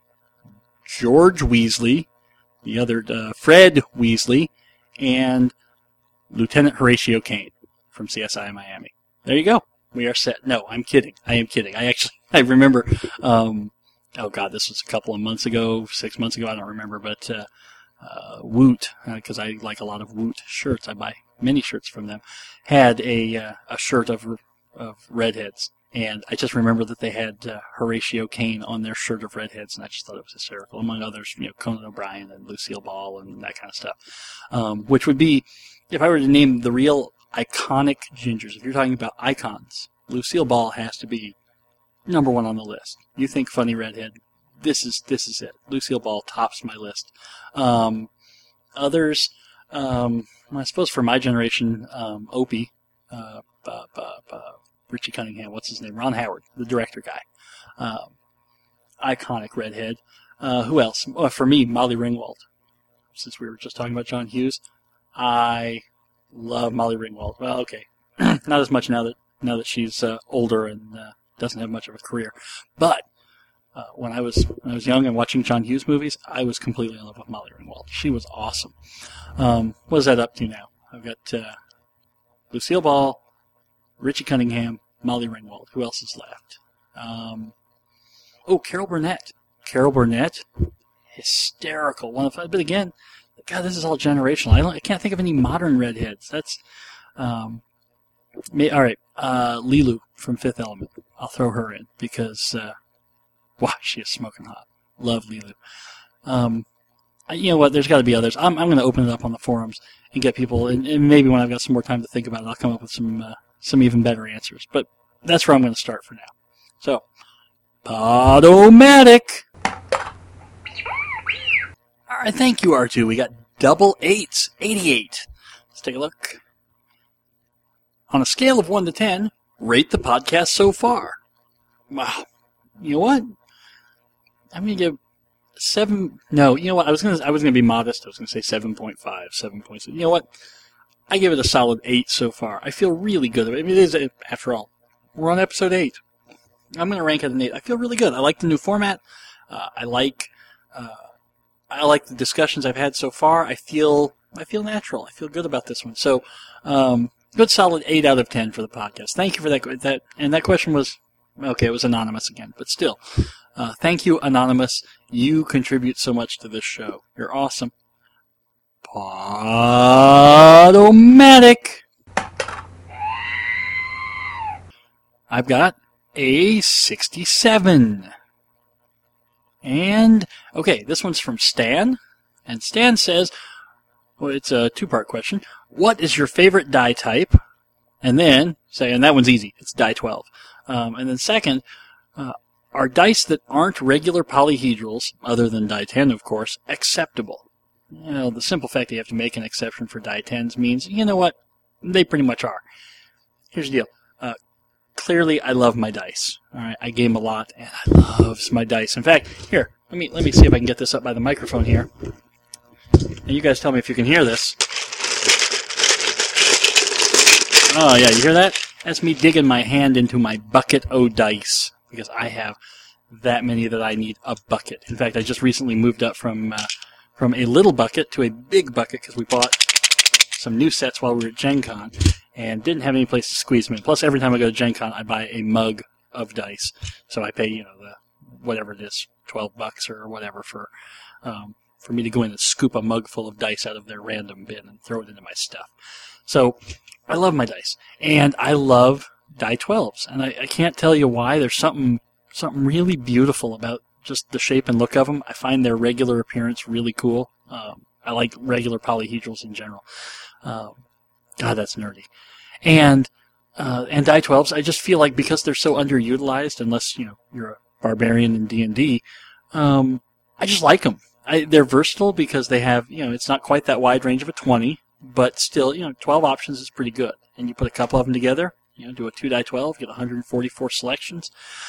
Speaker 5: George Weasley, the other uh, Fred Weasley, and Lieutenant Horatio Kane from C S I Miami. There you go. We are set. No, I'm kidding. I am kidding. I actually, I remember, um, oh God, this was a couple of months ago, six months ago, I don't remember, but uh, uh, Woot, because uh, I like a lot of Woot shirts, I buy many shirts from them, had a uh, a shirt of of redheads. And I just remember that they had uh, Horatio Kane on their shirt of redheads, and I just thought it was hysterical. Among others, you know, Conan O'Brien and Lucille Ball and that kind of stuff. Um, which would be, if I were to name the real iconic Gingers, if you're talking about icons, Lucille Ball has to be number one on the list. You think funny redhead, this is this is it. Lucille Ball tops my list. Um, others, um, I suppose for my generation, um, Opie, uh, uh, uh, uh, Richie Cunningham, what's his name? Ron Howard, the director guy. Um, iconic redhead. Uh, who else? Well, for me, Molly Ringwald. Since we were just talking about John Hughes, I love Molly Ringwald. Well, okay, not as much now that now that she's uh, older and uh, doesn't have much of a career. But uh, when I was when I was young and watching John Hughes movies, I was completely in love with Molly Ringwald. She was awesome. Um, what is that up to now? I've got uh, Lucille Ball, Richie Cunningham, Molly Ringwald. Who else is left? Um, oh, Carol Burnett. Carol Burnett, hysterical. One of, but again, God, this is all generational. I, don't, I can't think of any modern redheads. That's, um, may, all right. Uh, Lilu from Fifth Element. I'll throw her in because, uh, wow, she is smoking hot. Love Lilu. Um, you know what? There's got to be others. I'm I'm going to open it up on the forums and get people, and, and maybe when I've got some more time to think about it, I'll come up with some. Uh, some even better answers. But that's where I'm going to start for now. So, Podomatic! Alright, thank you, R two. We got double eights, eighty-eight. Let's take a look. On a scale of one to ten, rate the podcast so far. Wow. You know what? I'm going to give seven... No, you know what? I was going to I was going to be modest. I was going to say seven point five, seven point six. You know what? I give it a solid eight so far. I feel really good. I mean, it is, after all, we're on episode eight. I'm going to rank it an eight. I feel really good. I like the new format. Uh, I like, uh, I like the discussions I've had so far. I feel, I feel natural. I feel good about this one. So, um, good solid eight out of ten for the podcast. Thank you for that. That and that question was, okay, it was anonymous again, but still, uh, thank you, anonymous. You contribute so much to this show. You're awesome. Podomatic. I've got a sixty-seven. And, okay, this one's from Stan. And Stan says, well, it's a two-part question. What is your favorite die type? And then, say, and that one's easy. It's die twelve. Um, and then second, uh, are dice that aren't regular polyhedrals, other than die ten, of course, acceptable? You know, the simple fact that you have to make an exception for die tens means, you know what, they pretty much are. Here's the deal. Uh, clearly, I love my dice. All right, I game a lot, and I love my dice. In fact, here, let me let me see if I can get this up by the microphone here. And you guys tell me if you can hear this. Oh, yeah, you hear that? That's me digging my hand into my bucket o' dice, because I have that many that I need a bucket. In fact, I just recently moved up from uh, from a little bucket to a big bucket because we bought some new sets while we were at Gen Con and didn't have any place to squeeze them in. Plus, every time I go to Gen Con, I buy a mug of dice. So I pay, you know, the whatever it is, twelve bucks or whatever for um, for me to go in and scoop a mug full of dice out of their random bin and throw it into my stuff. So I love my dice. And I love die twelves. And I, I can't tell you why. There's something something really beautiful about just the shape and look of them. I find their regular appearance really cool. Um, I like regular polyhedrals in general. Um, God, that's nerdy. And uh, and die twelves, I just feel like because they're so underutilized, unless you know you're a barbarian in D and D, um, I just like them. I, they're versatile because they have, you know, it's not quite that wide range of a twenty, but still, you know, twelve options is pretty good. And you put a couple of them together, you know, do a two die twelve, get one hundred forty-four selections.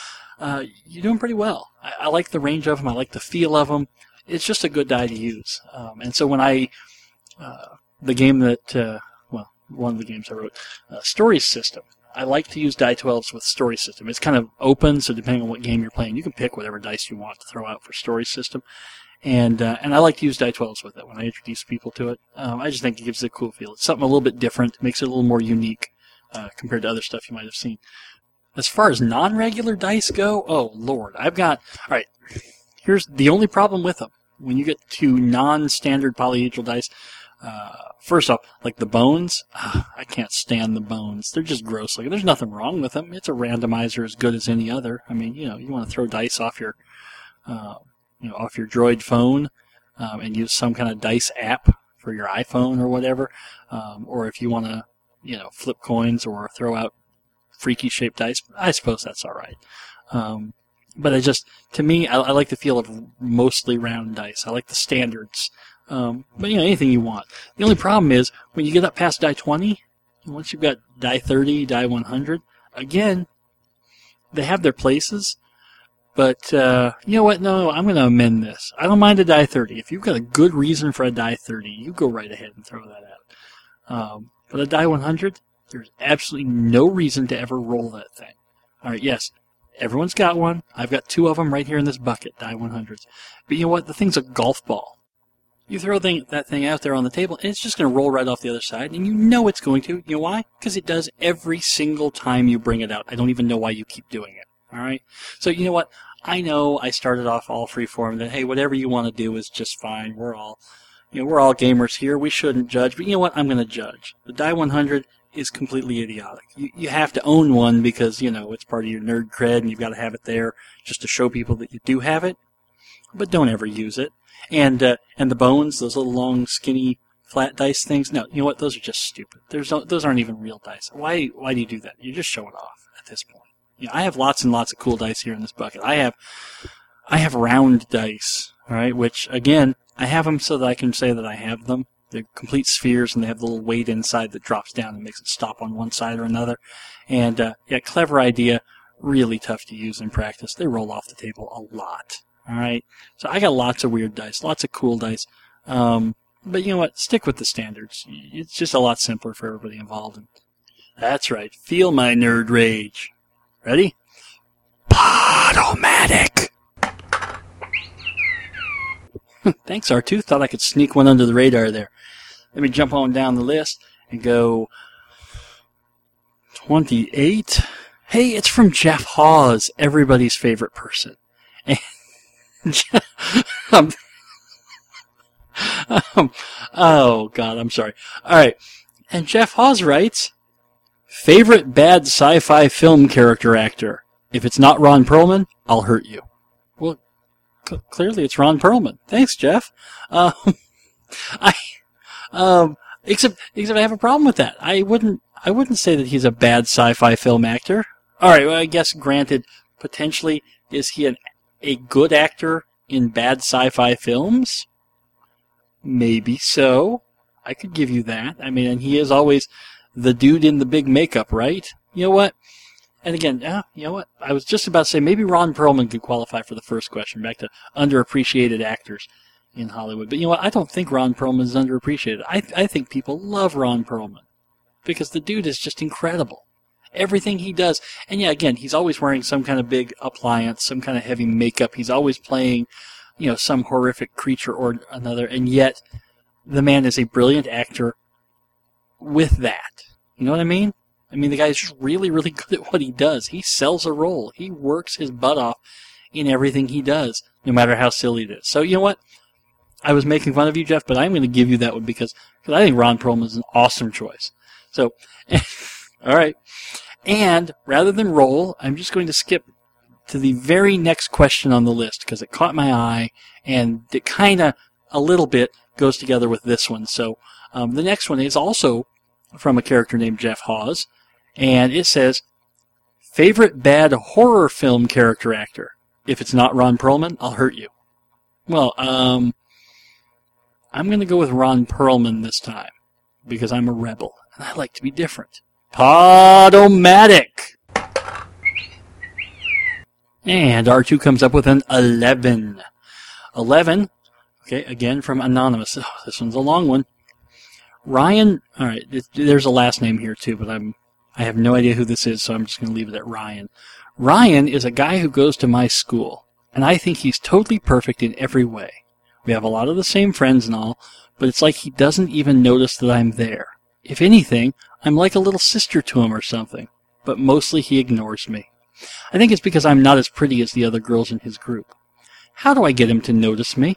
Speaker 5: Uh, you're doing pretty well. I, I like the range of them. I like the feel of them. It's just a good die to use. Um, and so when I, uh, the game that, uh, well, one of the games I wrote, uh, Story System, I like to use die twelves with Story System. It's kind of open, so depending on what game you're playing, you can pick whatever dice you want to throw out for Story System. And uh, and I like to use die twelves with it when I introduce people to it. Um, I just think it gives it a cool feel. It's something a little bit different, makes it a little more unique uh, compared to other stuff you might have seen. As far as non-regular dice go, oh, Lord. I've got... All right, here's the only problem with them. When you get to non-standard polyhedral dice, uh, first off, like the bones, uh, I can't stand the bones. They're just gross looking. There's nothing wrong with them. It's a randomizer as good as any other. I mean, you know, you want to throw dice off your, uh, you know, off your Droid phone um, and use some kind of dice app for your iPhone or whatever, um, or if you want to, you know, flip coins or throw out freaky shaped dice, I suppose that's all right. Um, but I just, to me, I, I like the feel of mostly round dice. I like the standards. Um, but, you know, anything you want. The only problem is, when you get up past die twenty, once you've got die thirty, die one hundred, again, they have their places, but, uh, you know what, no, I'm going to amend this. I don't mind a die thirty. If you've got a good reason for a die thirty, you go right ahead and throw that out. Um, but a die one hundred, there's absolutely no reason to ever roll that thing. All right, yes, everyone's got one. I've got two of them right here in this bucket, die one hundreds. But you know what? The thing's a golf ball. You throw thing, that thing out there on the table, and it's just going to roll right off the other side, and you know it's going to. You know why? Because it does every single time you bring it out. I don't even know why you keep doing it. All right? So you know what? I know I started off all freeform that, hey, whatever you want to do is just fine. We're all, you know, we're all gamers here. We shouldn't judge. But you know what? I'm going to judge. The die one hundred is completely idiotic. You, you have to own one because, you know, it's part of your nerd cred and you've got to have it there just to show people that you do have it. But don't ever use it. And uh, and the bones, those little long, skinny, flat dice things, no, you know what? Those are just stupid. There's no, those aren't even real dice. Why why do you do that? You're just showing off at this point. You know, I have lots and lots of cool dice here in this bucket. I have I have round dice, all right, which, again, I have them so that I can say that I have them. They're complete spheres, and they have the little weight inside that drops down and makes it stop on one side or another. And, uh, yeah, clever idea, really tough to use in practice. They roll off the table a lot, all right? So I got lots of weird dice, lots of cool dice. Um, but you know what? Stick with the standards. It's just a lot simpler for everybody involved. And that's right. Feel my nerd rage. Ready? Podomatic. Thanks, R two. Thought I could sneak one under the radar there. Let me jump on down the list and go twenty-eight. Hey, it's from Jeff Hawes, everybody's favorite person. And um, um, oh, God, I'm sorry. All right. And Jeff Hawes writes, favorite bad sci-fi film character actor. If it's not Ron Perlman, I'll hurt you. Well, c- clearly it's Ron Perlman. Thanks, Jeff. Um, I, um, except, except I have a problem with that. I wouldn't, I wouldn't say that he's a bad sci-fi film actor. All right. Well, I guess granted, potentially, is he an, a good actor in bad sci-fi films? Maybe so. I could give you that. I mean, and he is always the dude in the big makeup, right? You know what? And again, uh, you know what? I was just about to say maybe Ron Perlman could qualify for the first question, back to underappreciated actors in Hollywood. But you know what? I don't think Ron Perlman is underappreciated. I I think people love Ron Perlman because the dude is just incredible. Everything he does. And yeah, again, he's always wearing some kind of big appliance, some kind of heavy makeup. He's always playing, you know, some horrific creature or another. And yet, the man is a brilliant actor with that. You know what I mean? I mean, the guy's just really, really good at what he does. He sells a role. He works his butt off in everything he does, no matter how silly it is. So, you know what? I was making fun of you, Jeff, but I'm going to give you that one because, because I think Ron Perlman is an awesome choice. So, all right. And rather than roll, I'm just going to skip to the very next question on the list because it caught my eye and it kind of, a little bit, goes together with this one. So, um, the next one is also from a character named Jeff Hawes, and it says, favorite bad horror film character actor. If it's not Ron Perlman, I'll hurt you. Well, um, I'm going to go with Ron Perlman this time, because I'm a rebel, and I like to be different. Podomatic! And R two comes up with an eleven. eleven, okay, again from Anonymous. Oh, this one's a long one. Ryan, alright, there's a last name here too, but I'm, I have no idea who this is, so I'm just going to leave it at Ryan. Ryan is a guy who goes to my school, and I think he's totally perfect in every way. We have a lot of the same friends and all, but it's like he doesn't even notice that I'm there. If anything, I'm like a little sister to him or something, but mostly he ignores me. I think it's because I'm not as pretty as the other girls in his group. How do I get him to notice me?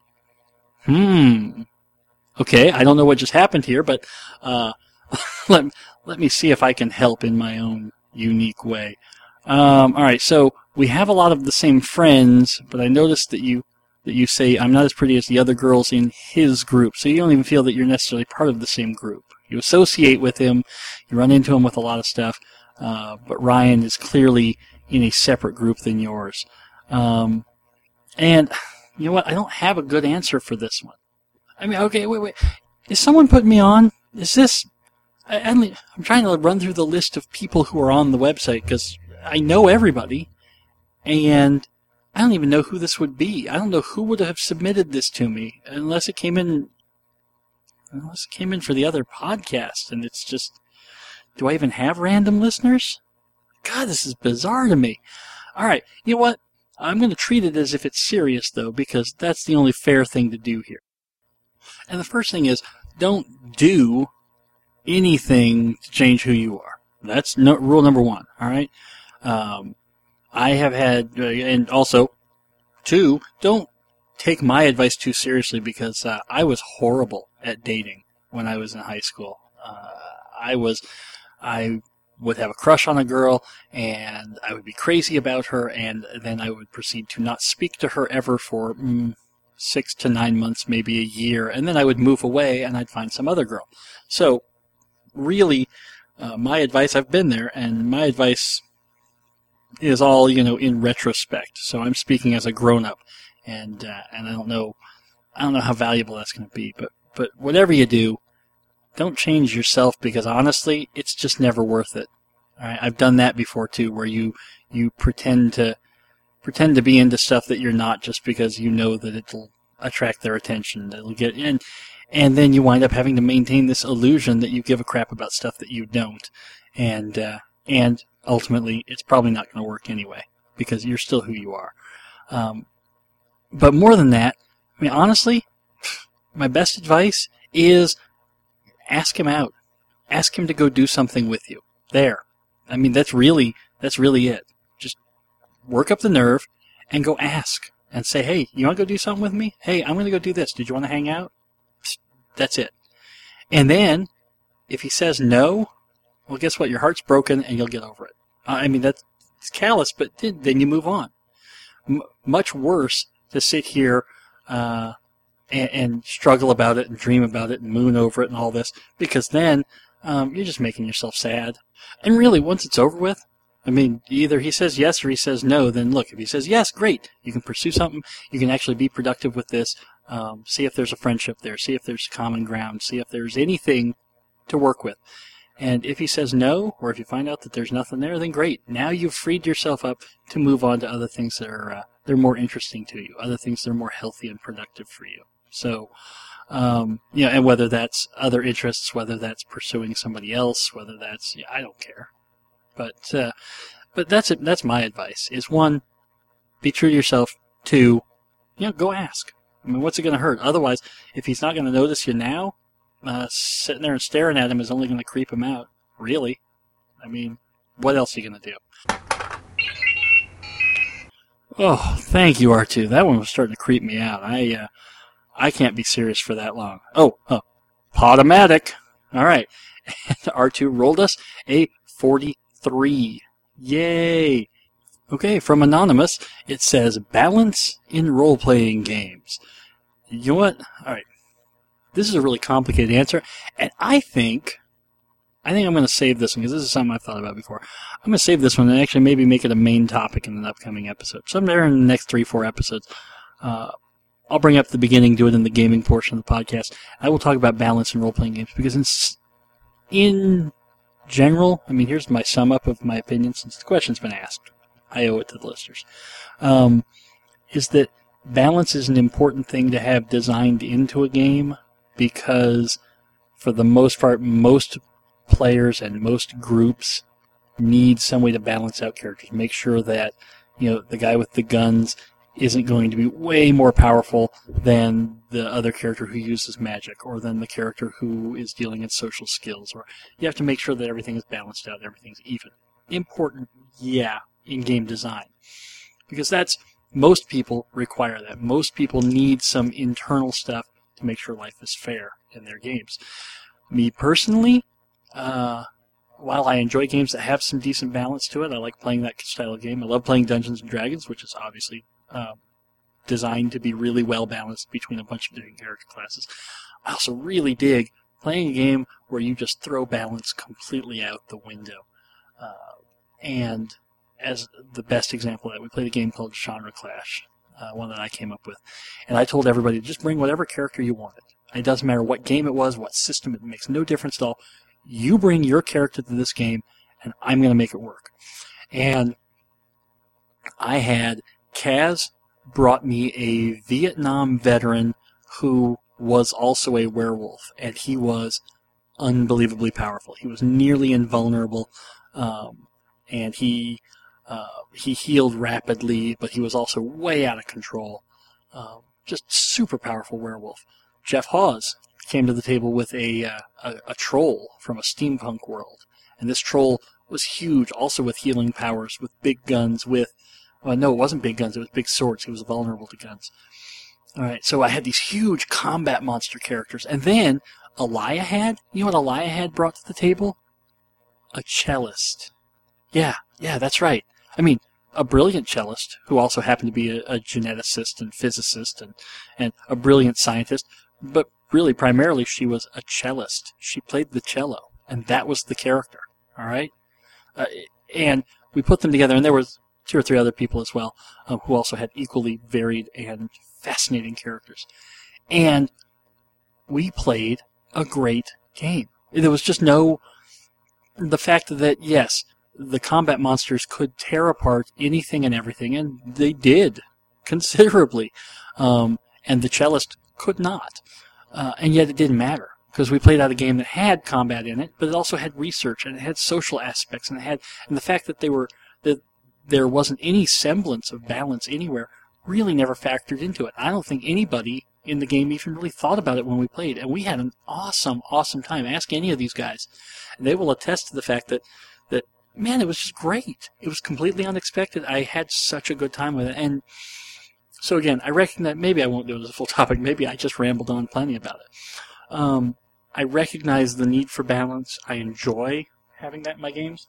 Speaker 5: Hmm. Okay, I don't know what just happened here, but uh, let, let me see if I can help in my own unique way. Um, all right, so we have a lot of the same friends, but I noticed that you that you say I'm not as pretty as the other girls in his group, so you don't even feel that you're necessarily part of the same group. You associate with him, you run into him with a lot of stuff, uh, but Ryan is clearly in a separate group than yours. Um, and you know what? I don't have a good answer for this one. I mean, okay, wait, wait. Is someone putting me on? Is this... I, I mean, I'm trying to run through the list of people who are on the website, because I know everybody, and I don't even know who this would be. I don't know who would have submitted this to me, unless it came in... Unless it came in for the other podcast, and it's just... Do I even have random listeners? God, this is bizarre to me. Alright, you know what? I'm going to treat it as if it's serious, though, because that's the only fair thing to do here. And the first thing is, don't do anything to change who you are. That's no, rule number one, alright? Um, I have had, uh, and also, two, don't take my advice too seriously, because uh, I was horrible at dating when I was in high school. Uh, I was, I would have a crush on a girl, and I would be crazy about her, and then I would proceed to not speak to her ever for mm, six to nine months, maybe a year, and then I would move away, and I'd find some other girl. So, really, uh, my advice, I've been there, and my advice is all, you know, in retrospect. So I'm speaking as a grown-up, and uh, and I don't know, I don't know how valuable that's going to be, but but whatever you do, don't change yourself, because honestly, it's just never worth it. All right, I've done that before too, where you you pretend to pretend to be into stuff that you're not, just because you know that it'll attract their attention. It'll get and and then you wind up having to maintain this illusion that you give a crap about stuff that you don't, and uh, and ultimately, it's probably not going to work anyway, because you're still who you are. Um, but more than that, I mean, honestly, my best advice is ask him out. Ask him to go do something with you. There. I mean, that's really, that's really it. Just work up the nerve and go ask and say, hey, you want to go do something with me? Hey, I'm going to go do this. Did you want to hang out? That's it. And then, if he says no, well, guess what? Your heart's broken, and you'll get over it. I mean, that's it's callous, but then you move on. M- much worse to sit here uh, and, and struggle about it and dream about it and moon over it and all this, because then um, you're just making yourself sad. And really, once it's over with, I mean, either he says yes or he says no, then look, if he says yes, great. You can pursue something. You can actually be productive with this. Um, see if there's a friendship there. See if there's common ground. See if there's anything to work with. And if he says no, or if you find out that there's nothing there, then great. Now you've freed yourself up to move on to other things that are uh, they're more interesting to you, other things that are more healthy and productive for you. So, um, you know, and whether that's other interests, whether that's pursuing somebody else, whether that's, yeah, I don't care. But uh, but that's it. That's my advice. Is one, be true to yourself. Two, you know, go ask. I mean, what's it going to hurt? Otherwise, if he's not going to notice you now, uh, sitting there and staring at him is only going to creep him out. Really? I mean, what else are you going to do? Oh, thank you, R two. That one was starting to creep me out. I uh, I can't be serious for that long. Oh, oh, Podomatic. All right. And R two rolled us a forty-three. Yay. Okay, from Anonymous, it says, balance in role-playing games. You know what? All right. This is a really complicated answer, and I think, I think I'm going to save this one, because this is something I've thought about before. I'm going to save this one and actually maybe make it a main topic in an upcoming episode. Somewhere in the next three, four episodes, uh, I'll bring up the beginning, do it in the gaming portion of the podcast. I will talk about balance in role-playing games, because in, in general, I mean, here's my sum up of my opinion, since the question's been asked. I owe it to the listeners, um, is that balance is an important thing to have designed into a game, because for the most part, most players and most groups need some way to balance out characters. Make sure that, you know, the guy with the guns isn't going to be way more powerful than the other character who uses magic, or than the character who is dealing in social skills. Or you have to make sure that everything is balanced out, everything's even. Important, yeah, in game design, because that's, most people require that. Most people need some internal stuff to make sure life is fair in their games. Me personally, uh, while I enjoy games that have some decent balance to it, I like playing that style of game. I love playing Dungeons and Dragons, which is obviously um, designed to be really well balanced between a bunch of different character classes. I also really dig playing a game where you just throw balance completely out the window. Uh, and as the best example of that, we played a game called Genre Clash, uh, one that I came up with. And I told everybody to just bring whatever character you wanted. It doesn't matter what game it was, what system, it makes no difference at all. You bring your character to this game, and I'm going to make it work. And I had Kaz brought me a Vietnam veteran who was also a werewolf, and he was unbelievably powerful. He was nearly invulnerable, um, and he... Uh, he healed rapidly, but he was also way out of control. Uh, just super powerful werewolf. Jeff Hawes came to the table with a, uh, a a troll from a steampunk world, and this troll was huge, also with healing powers, with big guns, with... Well, no, it wasn't big guns, it was big swords. He was vulnerable to guns. Alright, so I had these huge combat monster characters, and then Eliahad, you know what Eliahad brought to the table? A cellist. Yeah, yeah, that's right. I mean, a brilliant cellist, who also happened to be a, a geneticist and physicist and, and a brilliant scientist, but really, primarily, she was a cellist. She played the cello, and that was the character, all right? Uh, and we put them together, and there was two or three other people as well, uh, who also had equally varied and fascinating characters. And we played a great game. There was just no... The fact that, yes, the combat monsters could tear apart anything and everything, and they did, considerably. Um, and the cellist could not. Uh, and yet it didn't matter, because we played out a game that had combat in it, but it also had research, and it had social aspects, and it had, and the fact that they were, that there wasn't any semblance of balance anywhere really never factored into it. I don't think anybody in the game even really thought about it when we played, and we had an awesome, awesome time. Ask any of these guys, and they will attest to the fact that, that man, it was just great. It was completely unexpected. I had such a good time with it. And so again, I recognize, maybe I won't do it as a full topic. Maybe I just rambled on plenty about it. Um, I recognize the need for balance. I enjoy having that in my games.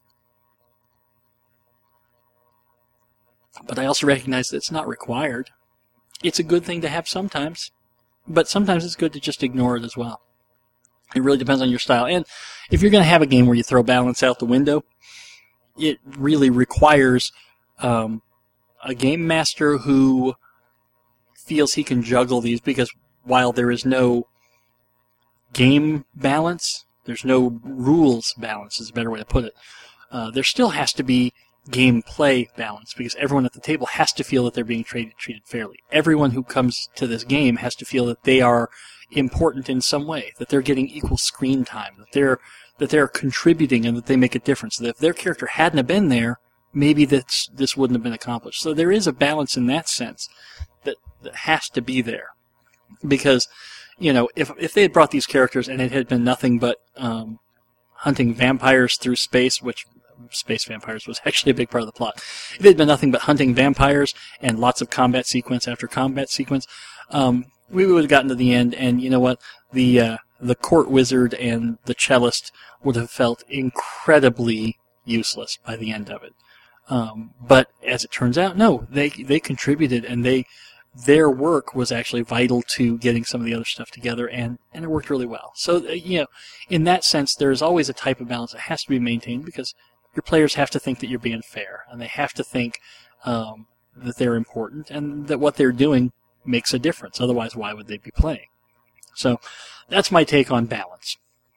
Speaker 5: But I also recognize that it's not required. It's a good thing to have sometimes. But sometimes it's good to just ignore it as well. It really depends on your style. And if you're going to have a game where you throw balance out the window, it really requires um, a game master who feels he can juggle these, because while there is no game balance, there's no rules balance is a better way to put it, uh, there still has to be gameplay balance, because everyone at the table has to feel that they're being treated, treated fairly. Everyone who comes to this game has to feel that they are important in some way, that they're getting equal screen time, that they're that they're contributing and that they make a difference. That if their character hadn't have been there, maybe this this wouldn't have been accomplished. So there is a balance in that sense that, that has to be there. Because, you know, if if they had brought these characters and it had been nothing but um, hunting vampires through space, which space vampires was actually a big part of the plot. If it had been nothing but hunting vampires and lots of combat sequence after combat sequence, um, we would have gotten to the end, and you know what? The uh, the court wizard and the cellist would have felt incredibly useless by the end of it. Um, but as it turns out, no, they they contributed, and they their work was actually vital to getting some of the other stuff together, and, and it worked really well. So, uh, you know, in that sense, there is always a type of balance that has to be maintained, because your players have to think that you're being fair, and they have to think um, that they're important, and that what they're doing makes a difference. Otherwise, why would they be playing? So, that's my take on balance.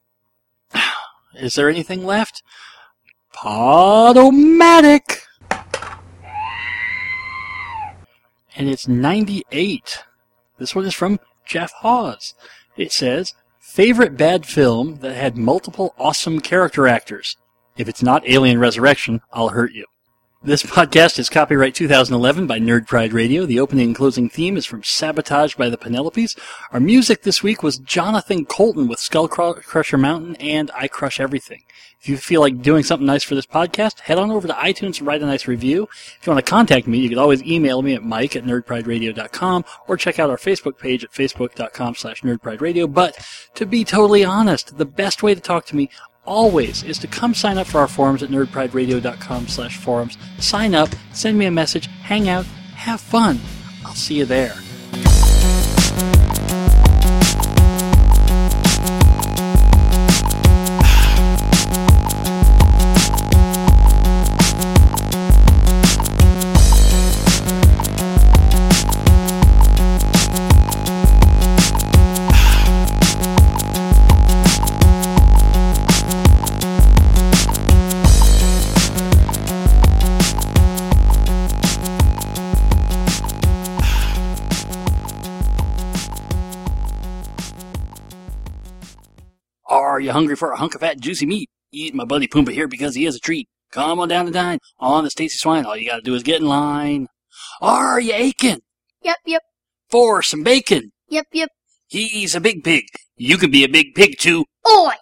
Speaker 5: Is there anything left? Podomatic! And it's ninety-eight. This one is from Jeff Hawes. It says, favorite bad film that had multiple awesome character actors. If it's not Alien Resurrection, I'll hurt you. This podcast is copyright two thousand eleven by Nerd Pride Radio. The opening and closing theme is from Sabotage by the Penelopes. Our music this week was Jonathan Colton with Skull Crusher Mountain and I Crush Everything. If you feel like doing something nice for this podcast, head on over to iTunes and write a nice review. If you want to contact me, you can always email me at mike at nerdprideradio dot com or check out our Facebook page at facebook.com slash nerdprideradio. But to be totally honest, the best way to talk to me always is to come sign up for our forums at nerdprideradio.com slash forums. Sign up, send me a message, hang out, have fun. I'll see you there. Are you hungry for a hunk of fat, juicy meat? Eat my buddy Pumbaa here because he has a treat. Come on down to dine on the Stacy Swine. All you gotta do is get in line. Are you aching
Speaker 4: Yep, yep,
Speaker 5: for some bacon?
Speaker 4: yep, yep.
Speaker 5: He's a big pig. You can be a big pig too.
Speaker 4: Oi!